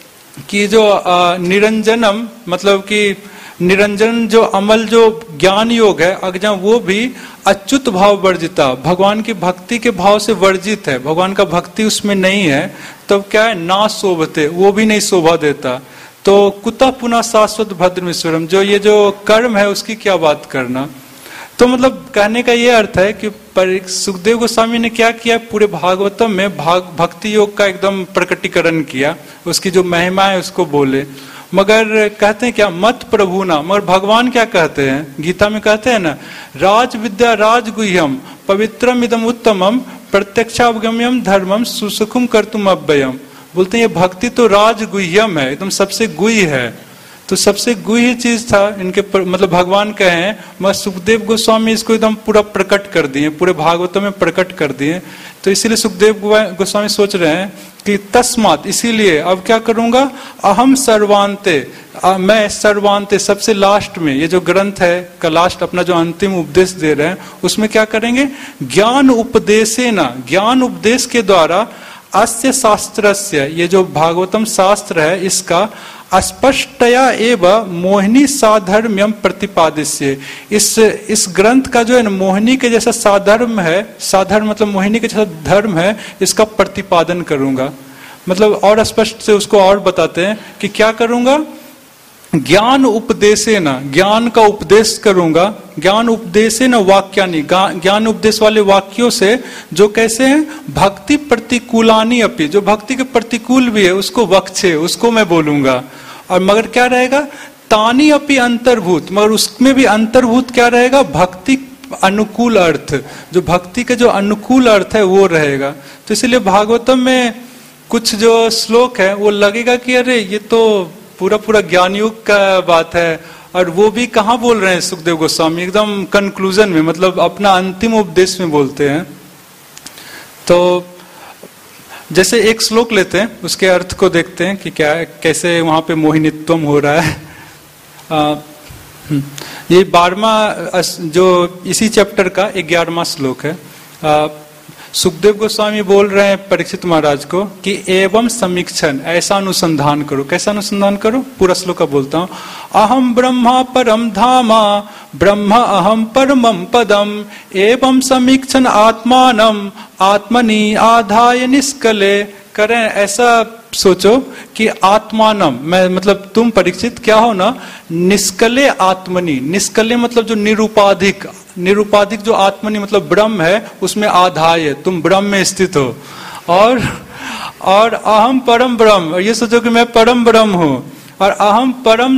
कि जो निरंजनम, मतलब कि निरंजन जो अमल जो ज्ञान योग है अज्ञान, वो भी अच्युत भाव वर्जिता, भगवान की भक्ति के भाव से वर्जित है, भगवान का भक्ति उसमें नहीं है, तब तो क्या है, ना शोभते, वो भी नहीं शोभा देता। तो कुतः पुनः शाश्वत भद्रमीश्वरम, जो ये जो कर्म है उसकी क्या बात करना। तो मतलब कहने का ये अर्थ है कि सुखदेव गोस्वामी ने क्या किया, पूरे भागवतम में भक्ति योग का एकदम प्रकटीकरण किया, उसकी जो महिमा है उसको बोले। मगर कहते हैं क्या, मत प्रभु ना, मगर भगवान क्या कहते हैं, गीता में कहते हैं ना, राज विद्या राजगुह्यम पवित्रम इदम उत्तमम प्रत्यक्षावगम्यम धर्मम सुसुखम कर्तुम अव्ययम। बोलते हैं ये भक्ति तो राजगुह्यम है, एकदम सबसे गुह्य है। तो सबसे गुह्य चीज था इनके मतलब भगवान कहे, मगर सुखदेव गोस्वामी इसको एकदम पूरा प्रकट कर दिए, पूरे भागवतम में प्रकट कर दिए। तो इसीलिए सुखदेव गोस्वामी सोच रहे हैं कि तस्मात, इसीलिए अब क्या करूंगा, अहम सर्वांते, मैं सर्वांते, सबसे लास्ट में, ये जो ग्रंथ है का लास्ट अपना जो अंतिम उपदेश दे रहे हैं उसमें क्या करेंगे, ज्ञान उपदेशेन, ज्ञान उपदेश के द्वारा अस्य शास्त्रस्य, ये जो भागवतम शास्त्र है इसका अस्पष्टया एवं मोहिनी साधर्म्यम प्रतिपादिष्ये, इस ग्रंथ का जो है ना मोहिनी के जैसा साधर्म है, साधर्म मतलब मोहिनी के जैसा धर्म है, इसका प्रतिपादन करूंगा। मतलब और स्पष्ट से उसको और बताते हैं कि क्या करूंगा, ज्ञान उपदेशेन, ज्ञान का उपदेश करूंगा, ज्ञान उपदेशेन वाक्यानि, ज्ञान उपदेश वाले वाक्यों से, जो कैसे हैं, भक्ति प्रतिकूलानी अपि, जो भक्ति के प्रतिकूल भी है उसको वक्षे, उसको मैं बोलूंगा। और मगर क्या रहेगा, तानी अपि अंतर्भूत, मगर उसमें भी अंतर्भूत क्या रहेगा, भक्ति अनुकूल अर्थ, जो भक्ति के जो अनुकूल अर्थ है वो रहेगा। तो इसलिए भागवतम में कुछ जो श्लोक है वो लगेगा कि अरे ये तो पूरा ज्ञान युग का बात है, और वो भी कहाँ बोल रहे हैं सुखदेव गोस्वामी, एकदम कंक्लूजन में, मतलब अपना अंतिम उपदेश में बोलते हैं। तो जैसे एक श्लोक लेते हैं, उसके अर्थ को देखते हैं कि क्या है, कैसे वहां पे मोहिनीत्वम हो रहा है। ये 12वां जो इसी चैप्टर का 11वां श्लोक है। सुखदेव गोस्वामी बोल रहे हैं परीक्षित महाराज को कि एवं समीक्षण, ऐसा अनुसंधान करो। कैसा अनुसंधान करो? पूरा श्लोक का बोलता हूं। अहम ब्रह्मा परम धामा ब्रह्म अहम परमम पदम एवं समीक्षण आत्मानम आत्मनि आधाय निष्कले। करें ऐसा सोचो कि आत्मानम, मैं मतलब तुम परीक्षित क्या हो ना, निष्कले आत्मनि। निष्कले मतलब जो निरुपाधिक, निरुपाधिक जो आत्मनि मतलब ब्रह्म है, उसमें आधाय, तुम ब्रह्म में स्थित हो। और अहम परम ब्रह्म, ये सोचो कि मैं परम ब्रह्म हूं। और अहम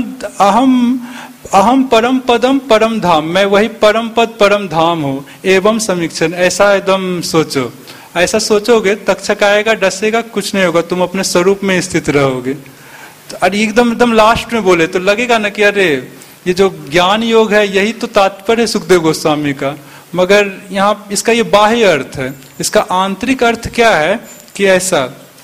परम पदम परम धाम, मैं वही परम पद परम धाम हूं। एवं समीक्षण, ऐसा एकदम सोचो। ऐसा सोचोगे तक्षक आएगा, डसेगा, कुछ नहीं होगा, तुम अपने स्वरूप में स्थित रहोगे। तो और एकदम लास्ट में बोले तो लगेगा ना कि अरे ये जो ज्ञान योग है यही तो तात्पर्य है सुखदेव गोस्वामी का। मगर यहाँ इसका ये बाह्य अर्थ है, इसका आंतरिक अर्थ क्या है कि ऐसा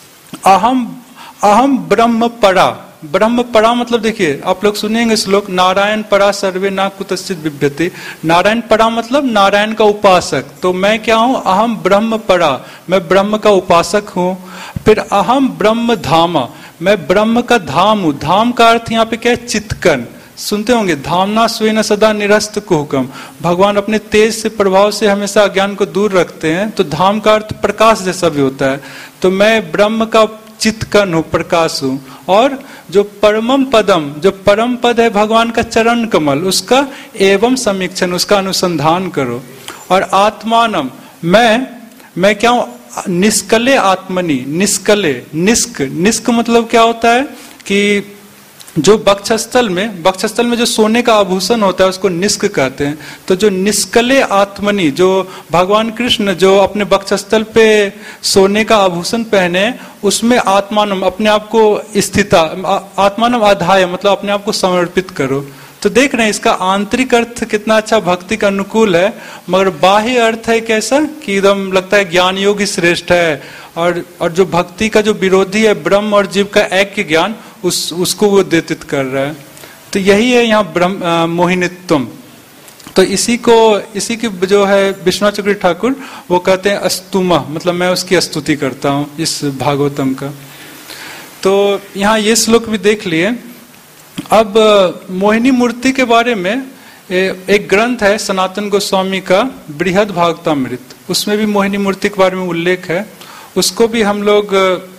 अहम ब्रह्म परा। ब्रह्म परा मतलब देखिए, आप लोग सुनेंगे श्लोक, नारायण परा सर्वे ना कुतश्चित बिभ्यते। नारायण परा मतलब नारायण का उपासक। तो मैं क्या हूं? अहम ब्रह्म परा, मैं ब्रह्म का उपासक हूं। फिर अहम ब्रह्म धामा, मैं ब्रह्म का धाम हूं। धाम का अर्थ यहाँ पे क्या है? चित्कन। सुनते होंगे, धामना स्वेन सदा निरस्त कुहकम। भगवान अपने तेज से प्रभाव से हमेशा अज्ञान को दूर रखते हैं। तो धाम का अर्थ प्रकाश जैसा भी होता है। तो मैं ब्रह्म का चित्कन हूं, प्रकाश हूं। और जो परमम पदम, जो परम पद है भगवान का चरण कमल, उसका एवं समीक्षण, उसका अनुसंधान करो। और आत्मानम, मैं क्या हूं? निष्कले आत्मनि। निष्कले, निष्क मतलब क्या होता है कि जो वक्षस्थल में जो सोने का आभूषण होता है उसको निष्क कहते हैं। तो जो निष्कले आत्मनि, जो भगवान कृष्ण जो अपने वक्षस्थल पे सोने का आभूषण पहने, उसमें आत्मानम, अपने आप को स्थिता, आत्मानम आधाय मतलब अपने आप को समर्पित करो। तो देख रहे हैं इसका आंतरिक अर्थ कितना अच्छा भक्ति का अनुकूल है। मगर बाह्य अर्थ है कैसा कि एकदम लगता है ज्ञान योग ही श्रेष्ठ है। और जो भक्ति का जो विरोधी है ब्रह्म और जीव का ऐक्य ज्ञान, उसको वो द्योतित कर रहा है। तो यही है यहाँ ब्रह्म मोहिनीत्वम। तो इसी की जो है विश्वनाथ चक्रवर्ती ठाकुर वो कहते हैं अस्तुमा, मतलब मैं उसकी स्तुति करता हूँ इस भागवतम का। तो यहाँ ये श्लोक भी देख लिए। अब मोहिनी मूर्ति के बारे में एक ग्रंथ है सनातन गोस्वामी का बृहद भागवतामृत, उसमें भी मोहिनी मूर्ति के बारे में उल्लेख है। उसको भी हम लोग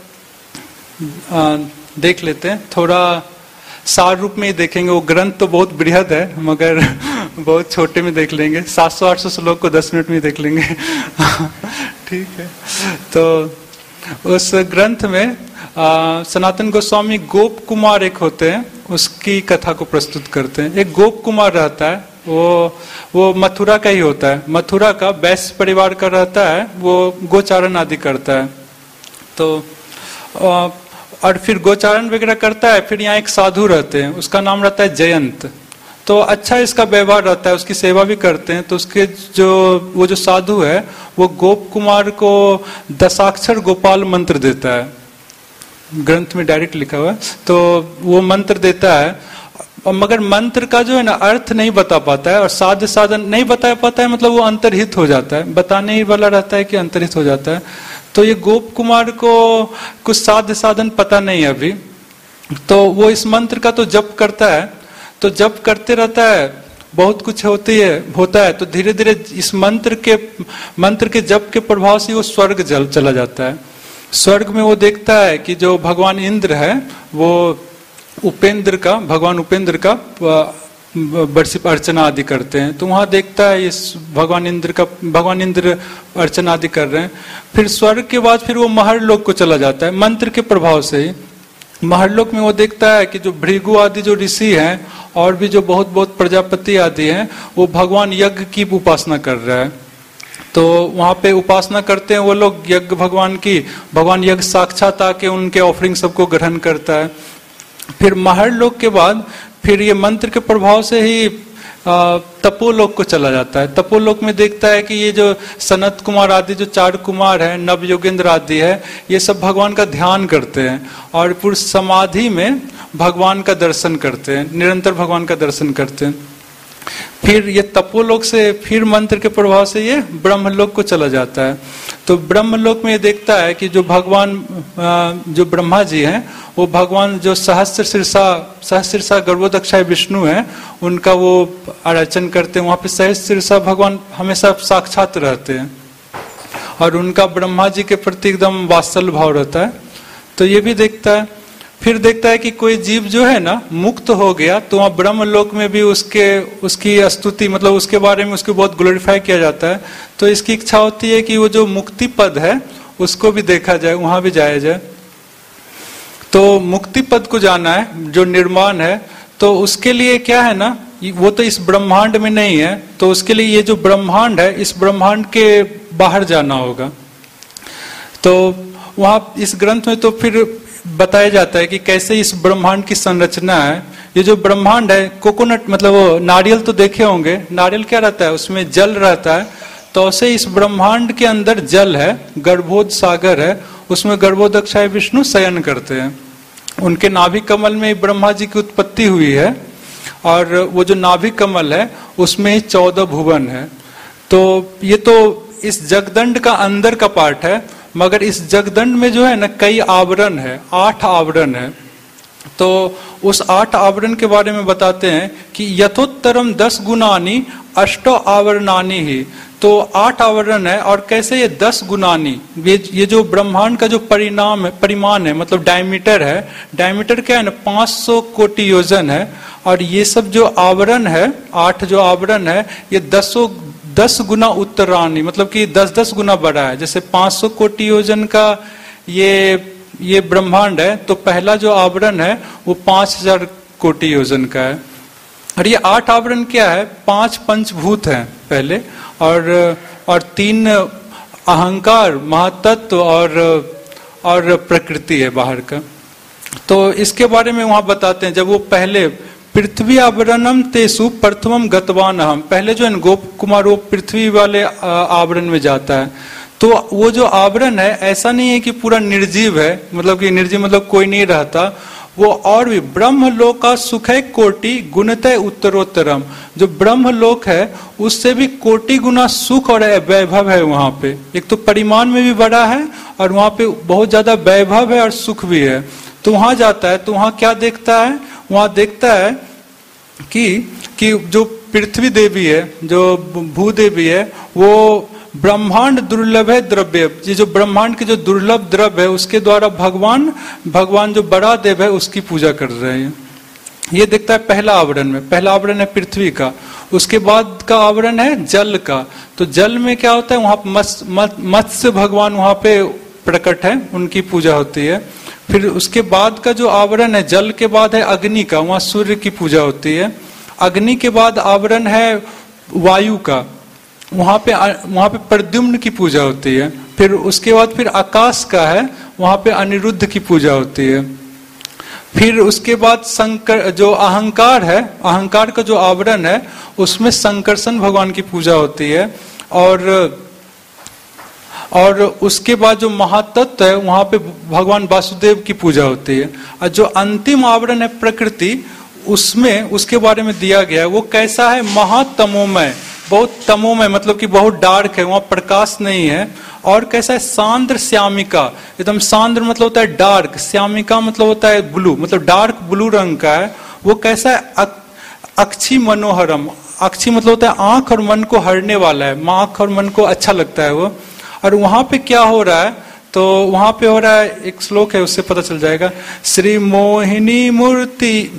देख लेते हैं, थोड़ा सार रूप में ही देखेंगे। वो ग्रंथ तो बहुत बृहद है मगर बहुत छोटे में देख लेंगे। 700-800 श्लोक को 10 मिनट में देख लेंगे। ठीक है। तो उस ग्रंथ में सनातन गोस्वामी गोप कुमार एक होते हैं, उसकी कथा को प्रस्तुत करते हैं। एक गोप कुमार रहता है, वो मथुरा का ही होता है, मथुरा का वैश्य परिवार का रहता है। वो गोचारण आदि करता है। तो और फिर गोचारण वगैरह करता है। फिर यहाँ एक साधु रहते हैं, उसका नाम रहता है जयंत। तो अच्छा इसका व्यवहार रहता है, उसकी सेवा भी करते हैं। तो उसके वो जो साधु है वो गोप कुमार को दशाक्षर गोपाल मंत्र देता है, ग्रंथ में डायरेक्ट लिखा हुआ है। तो वो मंत्र देता है, मगर मंत्र का जो है ना अर्थ नहीं बता पाता है और साध्य साधन नहीं बता पाता है, मतलब वो अंतर्हित हो जाता है, बताने ही वाला रहता है कि अंतर्हित हो जाता है। तो ये गोप कुमार को कुछ साध्य साधन पता नहीं है अभी। तो वो इस मंत्र का तो जप करता है, तो जप करते रहता है, बहुत कुछ होता है। तो धीरे धीरे इस मंत्र के जप के प्रभाव से वो स्वर्ग चला जाता है। स्वर्ग में वो देखता है कि जो भगवान इंद्र है वो भगवान उपेंद्र का वर्षिप अर्चना आदि करते हैं। तो वहां देखता है इस भगवान इंद्र अर्चना आदि कर रहे हैं। फिर स्वर्ग के बाद फिर वो महर्लोक को चला जाता है, मंत्र के प्रभाव से ही। महर्लोक में वो देखता है कि जो भृगु आदि जो ऋषि हैं और भी जो बहुत प्रजापति आदि हैं, वो भगवान यज्ञ की उपासना कर रहा है। तो वहां पे उपासना करते हैं वो लोग यज्ञ भगवान की। भगवान यज्ञ साक्षात आके उनके ऑफरिंग सबको ग्रहण करता है। फिर महर्लोक के बाद फिर ये मंत्र के प्रभाव से ही तपोलोक को चला जाता है। तपोलोक में देखता है कि ये जो सनत कुमार आदि जो 4 कुमार हैं, नव योगेंद्र आदि है, ये सब भगवान का ध्यान करते हैं और पूरी समाधि में भगवान का दर्शन करते हैं, निरंतर भगवान का दर्शन करते हैं। फिर ये तपोलोक से फिर मंत्र के प्रभाव से ये ब्रह्मलोक को चला जाता है। तो ब्रह्मलोक में ये देखता है कि जो भगवान जो ब्रह्मा जी हैं वो भगवान जो सहस्त्र शीर्षा गर्भोदक्षाय विष्णु हैं उनका वो आराधन करते हैं। वहां पे सहस्त्र शीर्षा भगवान हमेशा साक्षात रहते हैं और उनका ब्रह्मा जी के प्रति एकदम वात्सल्य भाव रहता है। तो ये भी देखता है। फिर देखता है कि कोई जीव जो है ना मुक्त हो गया तो वहाँ ब्रह्मलोक में भी उसकी स्तुति मतलब उसके बारे में उसको बहुत ग्लोरीफाई किया जाता है। तो इसकी इच्छा होती है कि वो जो मुक्ति पद है उसको भी देखा जाए, वहां भी जाया जाए। तो मुक्ति पद को जाना है जो निर्माण है, तो उसके लिए क्या है ना, वो तो इस ब्रह्मांड में नहीं है, तो उसके लिए ये जो ब्रह्मांड है इस ब्रह्मांड के बाहर जाना होगा। तो वहां इस ग्रंथ में तो फिर बताया जाता है कि कैसे इस ब्रह्मांड की संरचना है। ये जो ब्रह्मांड है, कोकोनट मतलब वो नारियल तो देखे होंगे, नारियल क्या रहता है, उसमें जल रहता है। तो ऐसे इस ब्रह्मांड के अंदर जल है, गर्भोद सागर है, उसमें गर्भोदक्षाय विष्णु शयन करते हैं। उनके नाभि कमल में ब्रह्मा जी की उत्पत्ति हुई है और वो जो नाभि कमल है उसमें 14 भुवन है। तो ये तो इस जगदंड का अंदर का पार्ट है, मगर इस जगदंड में जो है ना कई आवरण है, 8 आवरण है। तो उस 8 आवरण के बारे में बताते हैं कि यथोत्तरम 10 गुणानी अष्टो आवरणानी ही। तो 8 आवरण है और कैसे ये 10 गुणानी, ये जो ब्रह्मांड का जो परिमाण है मतलब डायमीटर है, डायमीटर क्या है ना 500 कोटि योजन है। और ये सब जो आवरण है, 8 जो आवरण है, ये 10 गुना उत्तरानी मतलब कि 10-10 गुना बड़ा है। जैसे 500 कोटि योजन का ये ब्रह्मांड है, तो पहला जो आवरण है वो 5000 कोटि योजन का है। और ये 8 आवरण क्या है, 5 पंचभूत हैं पहले और 3 अहंकार महातत्व और प्रकृति है बाहर का। तो इसके बारे में वहां बताते हैं, जब वो पहले पृथ्वी आवरणम तेसु प्रथमम गतवान हम, पहले जो है गोप कुमार वो पृथ्वी वाले आवरण में जाता है। तो वो जो आवरण है ऐसा नहीं है कि पूरा निर्जीव है, मतलब कि निर्जीव मतलब कोई नहीं रहता, वो और भी ब्रह्मलोक का सुख है कोटि गुणतः उत्तरोत्तरम, जो ब्रह्मलोक है उससे भी कोटि गुना सुख और वैभव है वहां पे। एक तो परिमाण में भी बड़ा है और वहां पे बहुत ज्यादा वैभव है और सुख भी है। तो वहां जाता है तो वहां क्या देखता है, वहां देखता है कि जो पृथ्वी देवी है, जो भूदेवी है, वो ब्रह्मांड दुर्लभ है द्रव्य, ये जो ब्रह्मांड के जो दुर्लभ द्रव्य है उसके द्वारा भगवान जो बड़ा देव है उसकी पूजा कर रहे हैं। ये देखता है पहला आवरण में। पहला आवरण है पृथ्वी का, उसके बाद का आवरण है जल का। तो जल में क्या होता है, वहां मत्स्य भगवान वहां पे प्रकट है, उनकी पूजा होती है। फिर उसके बाद का जो आवरण है जल के बाद है अग्नि का, वहां सूर्य की पूजा होती है। अग्नि के बाद आवरण है वायु का, वहां पे प्रद्युम्न की पूजा होती है। फिर उसके बाद फिर आकाश का है, वहां पे अनिरुद्ध की पूजा होती है। फिर उसके बाद शंकर जो अहंकार है, अहंकार का जो आवरण है उसमें संकर्षण भगवान की पूजा होती है। और उसके बाद जो महातत्व है वहां पे भगवान वासुदेव की पूजा होती है। और जो अंतिम आवरण है प्रकृति, उसमें उसके बारे में दिया गया है, वो कैसा है, महातमोमय, बहुत तमोमय मतलब कि बहुत डार्क है, वहां प्रकाश नहीं है। और कैसा है, सांद्र श्यामिका, एकदम सांद्र मतलब होता है डार्क, श्यामिका मतलब होता है ब्लू, मतलब डार्क ब्लू रंग का है। वो कैसा है, अक्षी मनोहरम, अक्षी मतलब होता है आंख और मन को हरने वाला है, आंख और मन को अच्छा लगता है वो। और वहां पे क्या हो रहा है, तो वहां पे हो रहा है, एक श्लोक है उससे पता चल जाएगा, श्री मोहिनी मूर्ति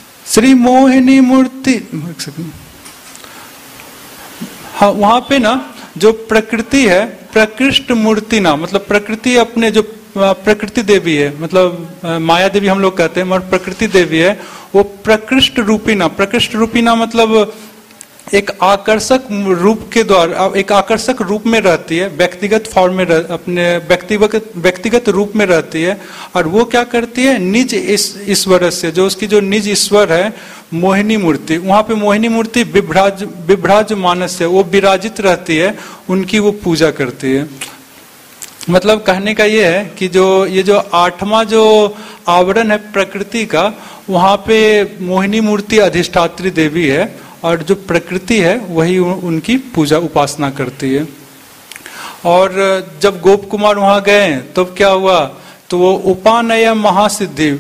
हाँ, वहां पे ना जो प्रकृति है, प्रकृष्ट मूर्ति ना, मतलब प्रकृति अपने जो प्रकृति देवी है, मतलब माया देवी हम लोग कहते हैं, मगर प्रकृति देवी है, वो प्रकृष्ट रूपी ना मतलब एक आकर्षक रूप के द्वारा, एक आकर्षक रूप में रहती है, व्यक्तिगत फॉर्म में अपने व्यक्तिगत रूप में रहती है। और वो क्या करती है, निज ईश्वर से, जो उसकी जो निज ईश्वर है मोहिनी मूर्ति, वहां पे मोहिनी मूर्ति विभ्राज मानस है, वो विराजित रहती है, उनकी वो पूजा करती है। मतलब कहने का ये है कि ये जो आठवां जो आवरण है प्रकृति का, वहां पे मोहिनी मूर्ति अधिष्ठात्री देवी है, और जो प्रकृति है वही उनकी पूजा उपासना करती है। और जब गोप कुमार वहां गए तो क्या हुआ, तो वो उपानय महासिद्धि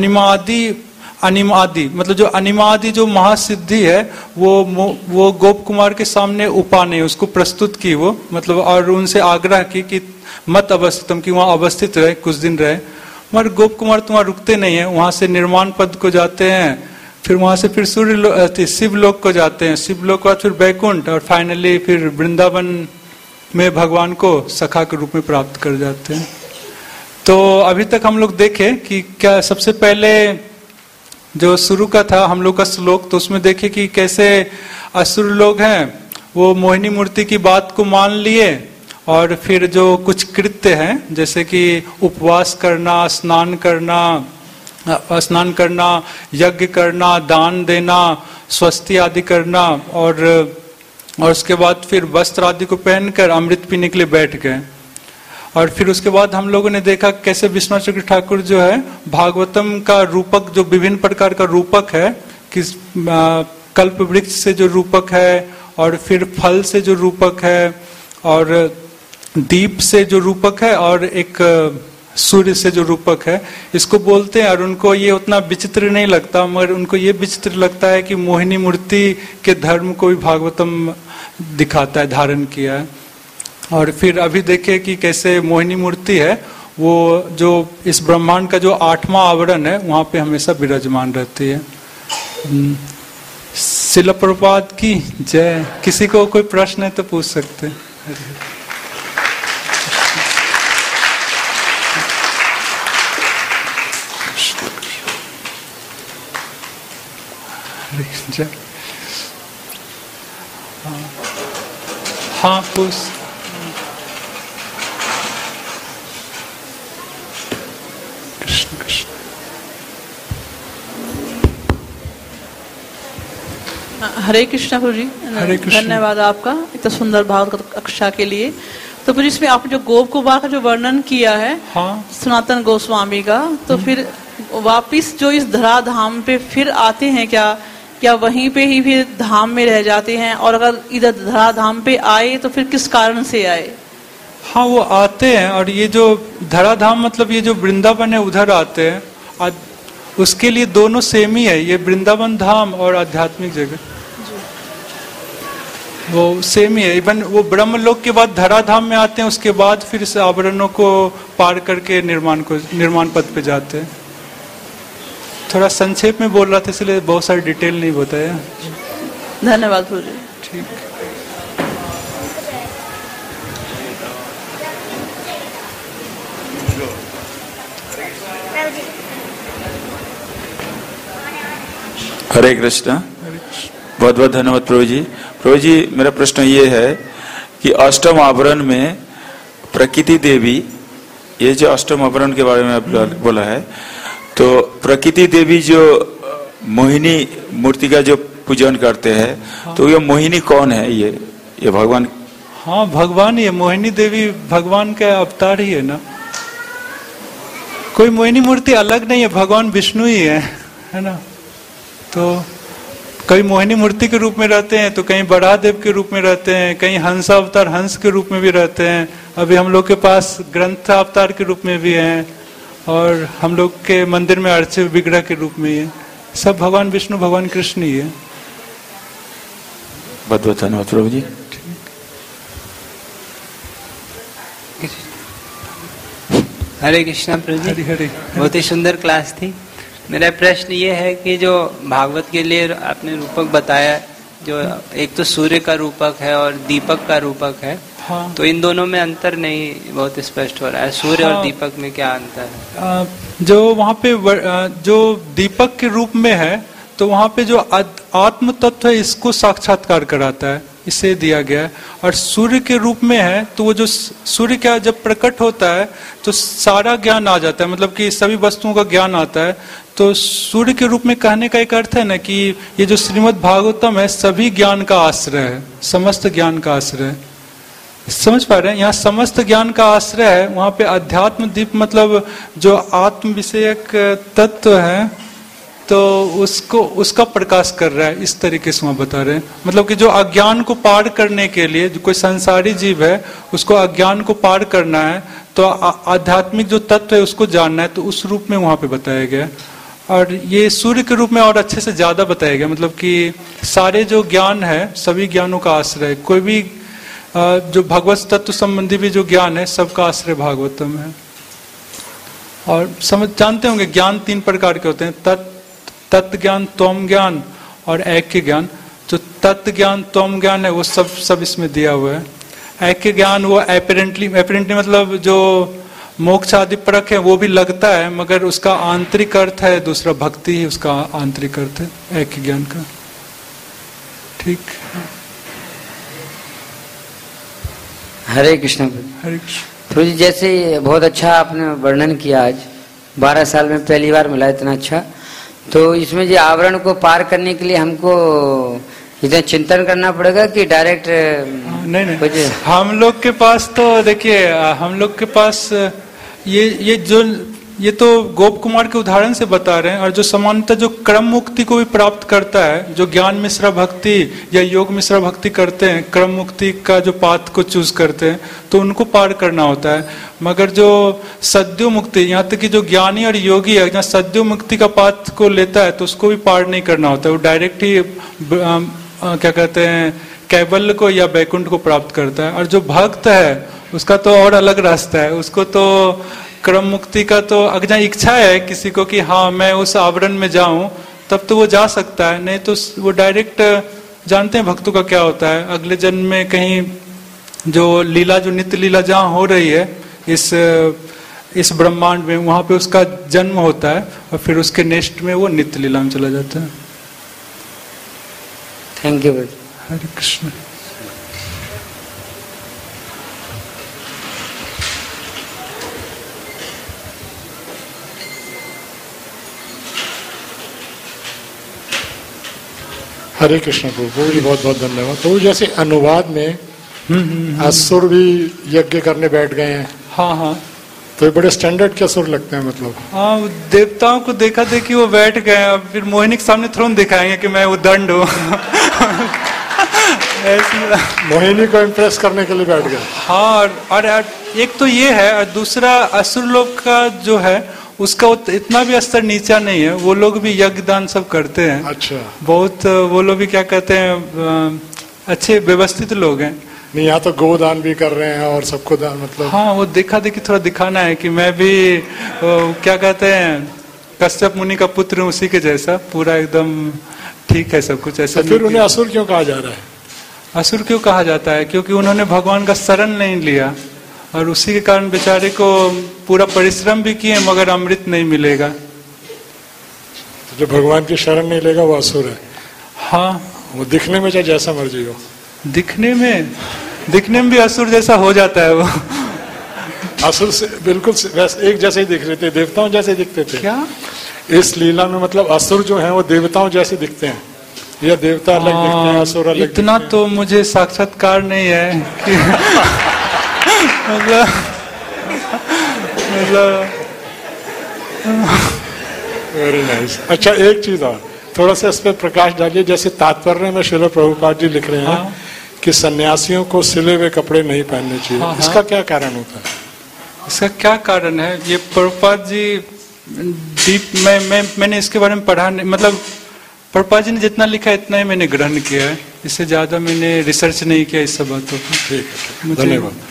अनिमादि मतलब जो अनिमादि जो महासिद्धि है वो गोप कुमार के सामने उपानय उसको प्रस्तुत की वो, मतलब और उनसे आग्रह की कि मत अवस्थितम, कि वहां अवस्थित रहे, कुछ दिन रहे। मगर गोप कुमार तुम्हारा रुकते नहीं है, वहां से निर्माण पद को जाते हैं, फिर वहां से फिर शिव लोक को जाते हैं, शिव लोक के बाद फिर बैकुंठ, और फाइनली फिर वृंदावन में भगवान को सखा के रूप में प्राप्त कर जाते हैं। तो अभी तक हम लोग देखे कि क्या सबसे पहले जो शुरू का था हम लोग का श्लोक, तो उसमें देखे कि कैसे असुर लोग हैं वो मोहिनी मूर्ति की बात को मान लिए, और फिर जो कुछ कृत्य हैं जैसे कि उपवास करना, स्नान करना, यज्ञ करना, दान देना, स्वस्ति आदि करना, और उसके बाद फिर वस्त्र आदि को पहनकर अमृत पीने के लिए बैठ गए। और फिर उसके बाद हम लोगों ने देखा कैसे विश्वनाथ चक्र ठाकुर जो है भागवतम का रूपक, जो विभिन्न प्रकार का रूपक है, किस कल्प वृक्ष से जो रूपक है, और फिर फल से जो रूपक है, और दीप से जो रूपक है, और एक सूर्य से जो रूपक है, इसको बोलते हैं। और उनको ये उतना विचित्र नहीं लगता, मगर उनको ये विचित्र लगता है कि मोहिनी मूर्ति के धर्म को भी भागवतम दिखाता है, धारण किया है। और फिर अभी देखे कि कैसे मोहिनी मूर्ति है वो जो इस ब्रह्मांड का जो आठवां आवरण है वहां पे हमेशा विराजमान रहती है। शिला प्रभुपाद की जय। किसी को कोई प्रश्न है तो पूछ सकते हैं। हाँ पूछ। कृष्ण कृष्ण। हरे कृष्णा प्रभु जी, धन्यवाद आपका इतना सुंदर भागवत कक्षा के लिए। तो फिर इसमें आपने जो गोप कुमार का जो वर्णन किया है, हाँ। सनातन गोस्वामी का, तो फिर वापिस जो इस धरा धाम पे फिर आते हैं क्या वहीं पे ही फिर धाम में रह जाते हैं? और अगर इधर धरा धाम पे आए तो फिर किस कारण से आए? हाँ वो आते हैं, और ये जो धरा धाम मतलब ये जो वृंदावन है उधर आते हैं। उसके लिए दोनों सेम ही है, ये वृंदावन धाम और आध्यात्मिक जगह वो सेम ही है। इवन वो ब्रह्मलोक के बाद धरा धाम में आते हैं, उसके बाद फिर इस आवरणों को पार करके निर्माण पद पे जाते हैं। थोड़ा संक्षेप में बोल रहा था इसलिए बहुत सारी डिटेल नहीं बताया। धन्यवाद प्रभु जी। ठीक। हरे कृष्णा। बहुत बहुत धन्यवाद प्रभु जी। प्रभु जी मेरा प्रश्न ये है कि अष्टम आवरण में प्रकृति देवी, ये जो अष्टम आवरण के बारे में आप बोला है, तो प्रकृति देवी जो मोहिनी मूर्ति का जो पूजन करते हैं, हाँ। तो ये मोहिनी कौन है? ये भगवान? हाँ भगवान ही है। मोहिनी देवी भगवान का अवतार ही है ना, कोई मोहिनी मूर्ति अलग नहीं है, भगवान विष्णु ही है ना। तो कहीं मोहिनी मूर्ति के रूप में रहते हैं, तो कहीं बराहदेव के रूप में रहते हैं, कहीं हंस अवतार हंस के रूप में भी रहते हैं। अभी हम लोग के पास ग्रंथ अवतार के रूप में भी हैं, और हम लोग के मंदिर में अर्चे विग्रह के रूप में है। सब भगवान विष्णु भगवान कृष्ण ही है। बहुत बहुत धन्यवाद प्रभु जी। हरे कृष्णा प्रभु जी। हरे हरे। बहुत ही सुंदर क्लास थी। मेरा प्रश्न ये है कि जो भागवत के लिए आपने रूपक बताया, जो एक तो सूर्य का रूपक है और दीपक का रूपक है, हाँ। तो इन दोनों में अंतर नहीं बहुत स्पष्ट हो रहा है। सूर्य हाँ। और दीपक में क्या अंतर है? जो वहाँ पे जो दीपक के रूप में है, तो वहां पे जो आत्म तत्व है इसको साक्षात्कार कराता है, इसे दिया गया है। और सूर्य के रूप में है तो वो जो सूर्य क्या जब प्रकट होता है तो सारा ज्ञान आ जाता है, मतलब कि सभी वस्तुओं का ज्ञान आता है। तो सूर्य के रूप में कहने का एक अर्थ है ना कि ये जो श्रीमद् भागवतम है सभी ज्ञान का आश्रय है, समस्त ज्ञान का आश्रय है। समझ पा रहे हैं, यहाँ समस्त ज्ञान का आश्रय है। वहां पे अध्यात्म दीप मतलब जो आत्म विषयक तत्व है तो उसका प्रकाश कर रहा है, इस तरीके से वहां बता रहे हैं। मतलब कि जो अज्ञान को पार करने के लिए जो कोई संसारी जीव है उसको अज्ञान को पार करना है तो आध्यात्मिक जो तत्व है उसको जानना है, तो उस रूप में वहां पे बताया गया। और ये सूर्य के रूप में और अच्छे से ज्यादा बताया गया, मतलब कि सारे जो ज्ञान है सभी ज्ञानों का आश्रय, कोई भी जो भगवत तत्व संबंधी भी जो ज्ञान है सबका आश्रय भागवतम है। और समझ जानते होंगे ज्ञान 3 प्रकार के होते हैं, तत्व ज्ञान, त्वम ज्ञान और ऐक्य ज्ञान। जो तत्व ज्ञान त्वम ज्ञान है वो सब इसमें दिया हुआ है। ऐक्य ज्ञान वो एपरेंटली मतलब जो मोक्ष आदि परक है वो भी लगता है, मगर उसका आंतरिक अर्थ है दूसरा, भक्ति ही उसका आंतरिक अर्थ है ऐक्य ज्ञान का। ठीक, हरे कृष्ण। हरे कृष्ण। तो जी जैसे बहुत अच्छा आपने वर्णन किया, आज 12 साल में पहली बार मिला इतना अच्छा। तो इसमें जो आवरण को पार करने के लिए हमको इतना चिंतन करना पड़ेगा कि डायरेक्ट? नहीं, हम लोग के पास तो देखिए, हम लोग के पास ये तो गोप कुमार के उदाहरण से बता रहे हैं। और जो समानता जो क्रम मुक्ति को भी प्राप्त करता है, जो ज्ञान मिश्रा भक्ति या योग मिश्रा भक्ति करते हैं, क्रम मुक्ति का जो पाथ को चूज करते हैं, तो उनको पार करना होता है। मगर जो सद्यो मुक्ति, यहाँ तक कि जो ज्ञानी और योगी है, जहाँ सद्यो मुक्ति का पाथ को लेता है तो उसको भी पार नहीं करना होता है, वो डायरेक्ट ही क्या कहते हैं कैवल्य को या बैकुंठ को प्राप्त करता है। और जो भक्त है उसका तो और अलग रास्ता है, उसको तो क्रम मुक्ति का तो अगर इच्छा है किसी को कि हाँ मैं उस आवरण में जाऊं तब तो वो जा सकता है, नहीं तो वो डायरेक्ट जानते हैं भक्तों का क्या होता है, अगले जन्म में कहीं जो लीला जो नित्य लीला जहाँ हो रही है इस ब्रह्मांड में, वहां पे उसका जन्म होता है और फिर उसके नेक्स्ट में वो नित्य लीला में चला जाता है। Thank you. हरे कृष्ण। हरे कृष्ण प्रभु जी, बहुत बहुत धन्यवाद। तो जैसे अनुवाद में असुर भी यज्ञ करने बैठ गए हैं। हाँ हाँ, तो ये बड़े स्टैंडर्ड के असुर लगते हैं, मतलब हाँ देवताओं को देखा देखी वो बैठ गए, अब फिर मोहिनी के सामने थोड़ा दिखाएंगे कि मैं वो दंड हूँ। मोहिनी को इम्प्रेस करने के लिए बैठ गए। हाँ, और एक तो ये है, और दूसरा असुर लोग का जो है उसका इतना भी स्तर नीचा नहीं है, वो लोग भी यज्ञ दान सब करते हैं। अच्छा, बहुत वो लोग भी क्या कहते हैं अच्छे व्यवस्थित लोग हैं। नहीं, यहाँ तो गोदान भी कर रहे हैं और सबको दान, मतलब हाँ वो देखा देखी थोड़ा दिखाना है कि मैं भी क्या कहते हैं कश्यप मुनि का पुत्र हूँ, उसी के जैसा पूरा एकदम ठीक है सब कुछ ऐसा। तो फिर उन्हें असुर क्यों कहा जा रहा है? असुर क्यों कहा जाता है? क्योंकि उन्होंने भगवान का शरण नहीं लिया और उसी के कारण बेचारे को पूरा परिश्रम भी किए मगर अमृत नहीं मिलेगा। तो जो भगवान की शरण नहीं लेगा वो असुर है। हाँ, वो दिखने में चाहे जैसा मर्जी हो, दिखने में भी असुर जैसा हो जाता है वो। असुर से बिल्कुल वैसे एक जैसे ही दिख रहे थे, देवताओं जैसे दिखते थे। क्या इस लीला में मतलब असुर जो हैं वो देवताओं जैसे दिखते हैं या देवता अलग दिखते हैं, असुर अलग? इतना तो मुझे साक्षात्कार नहीं है कि मतलब वेरी नाइस। अच्छा, एक चीज और थोड़ा सा इस पर प्रकाश डालिए। जैसे तात्पर्य में श्रील प्रभुपाद जी लिख रहे हैं कि सन्यासियों को सिले हुए कपड़े नहीं पहनने चाहिए, इसका क्या कारण होता है? इसका क्या कारण है? ये प्रभुपाद जी डीप मैंने इसके बारे में पढ़ा नहीं, मतलब प्रभुपाद जी ने जितना लिखा इतना ही मैंने ग्रहण किया है, इससे ज्यादा मैंने रिसर्च नहीं किया इस सब बातों पर। ठीक है, धन्यवाद।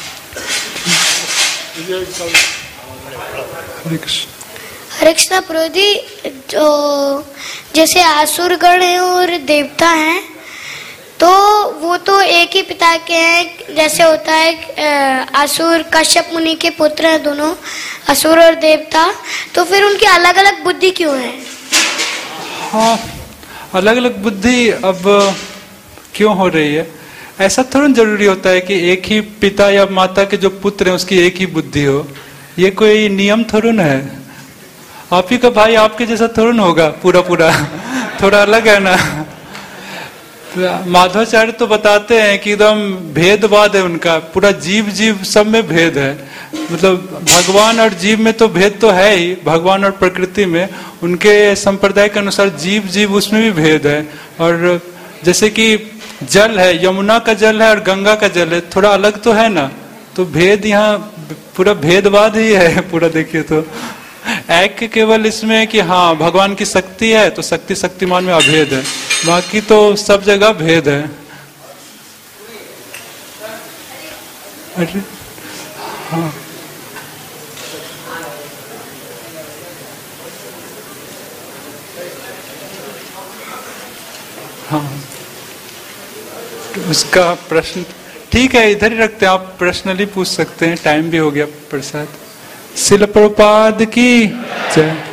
हरे कृष्ण प्रभु जी, जो जैसे आसुरगण हैं और देवता हैं तो वो तो एक ही पिता के हैं, जैसे होता है असुर कश्यप मुनि के पुत्र हैं दोनों, असुर और देवता, तो फिर उनकी अलग अलग बुद्धि क्यों है? हाँ, अलग अलग बुद्धि अब क्यों हो रही है? ऐसा थोड़ा जरूरी होता है कि एक ही पिता या माता के जो पुत्र हैं उसकी एक ही बुद्धि हो। ये कोई नियम थोड़ा ना है। आप ही का भाई आपके जैसा थोड़ा ना होगा पूरा पूरा, थोड़ा अलग है ना। माधवाचार्य तो बताते हैं कि एकदम भेदवाद है उनका, पूरा जीव जीव सब में भेद है। मतलब भगवान और जीव में तो भेद तो है ही, भगवान और प्रकृति में। उनके संप्रदाय के अनुसार जीव जीव उसमें भी भेद है। और जैसे कि जल है, यमुना का जल है और गंगा का जल है, थोड़ा अलग तो है ना। तो भेद यहाँ पूरा भेदवाद ही है पूरा। देखिए तो ऐक्य केवल इसमें कि हाँ भगवान की शक्ति है तो शक्ति शक्तिमान में अभेद है, बाकी तो सब जगह भेद है। अरे हाँ हाँ, उसका प्रश्न ठीक है, इधर ही रखते हैं। आप पर्सनली पूछ सकते हैं, टाइम भी हो गया। प्रसाद। शिल प्रभुपाद की जय।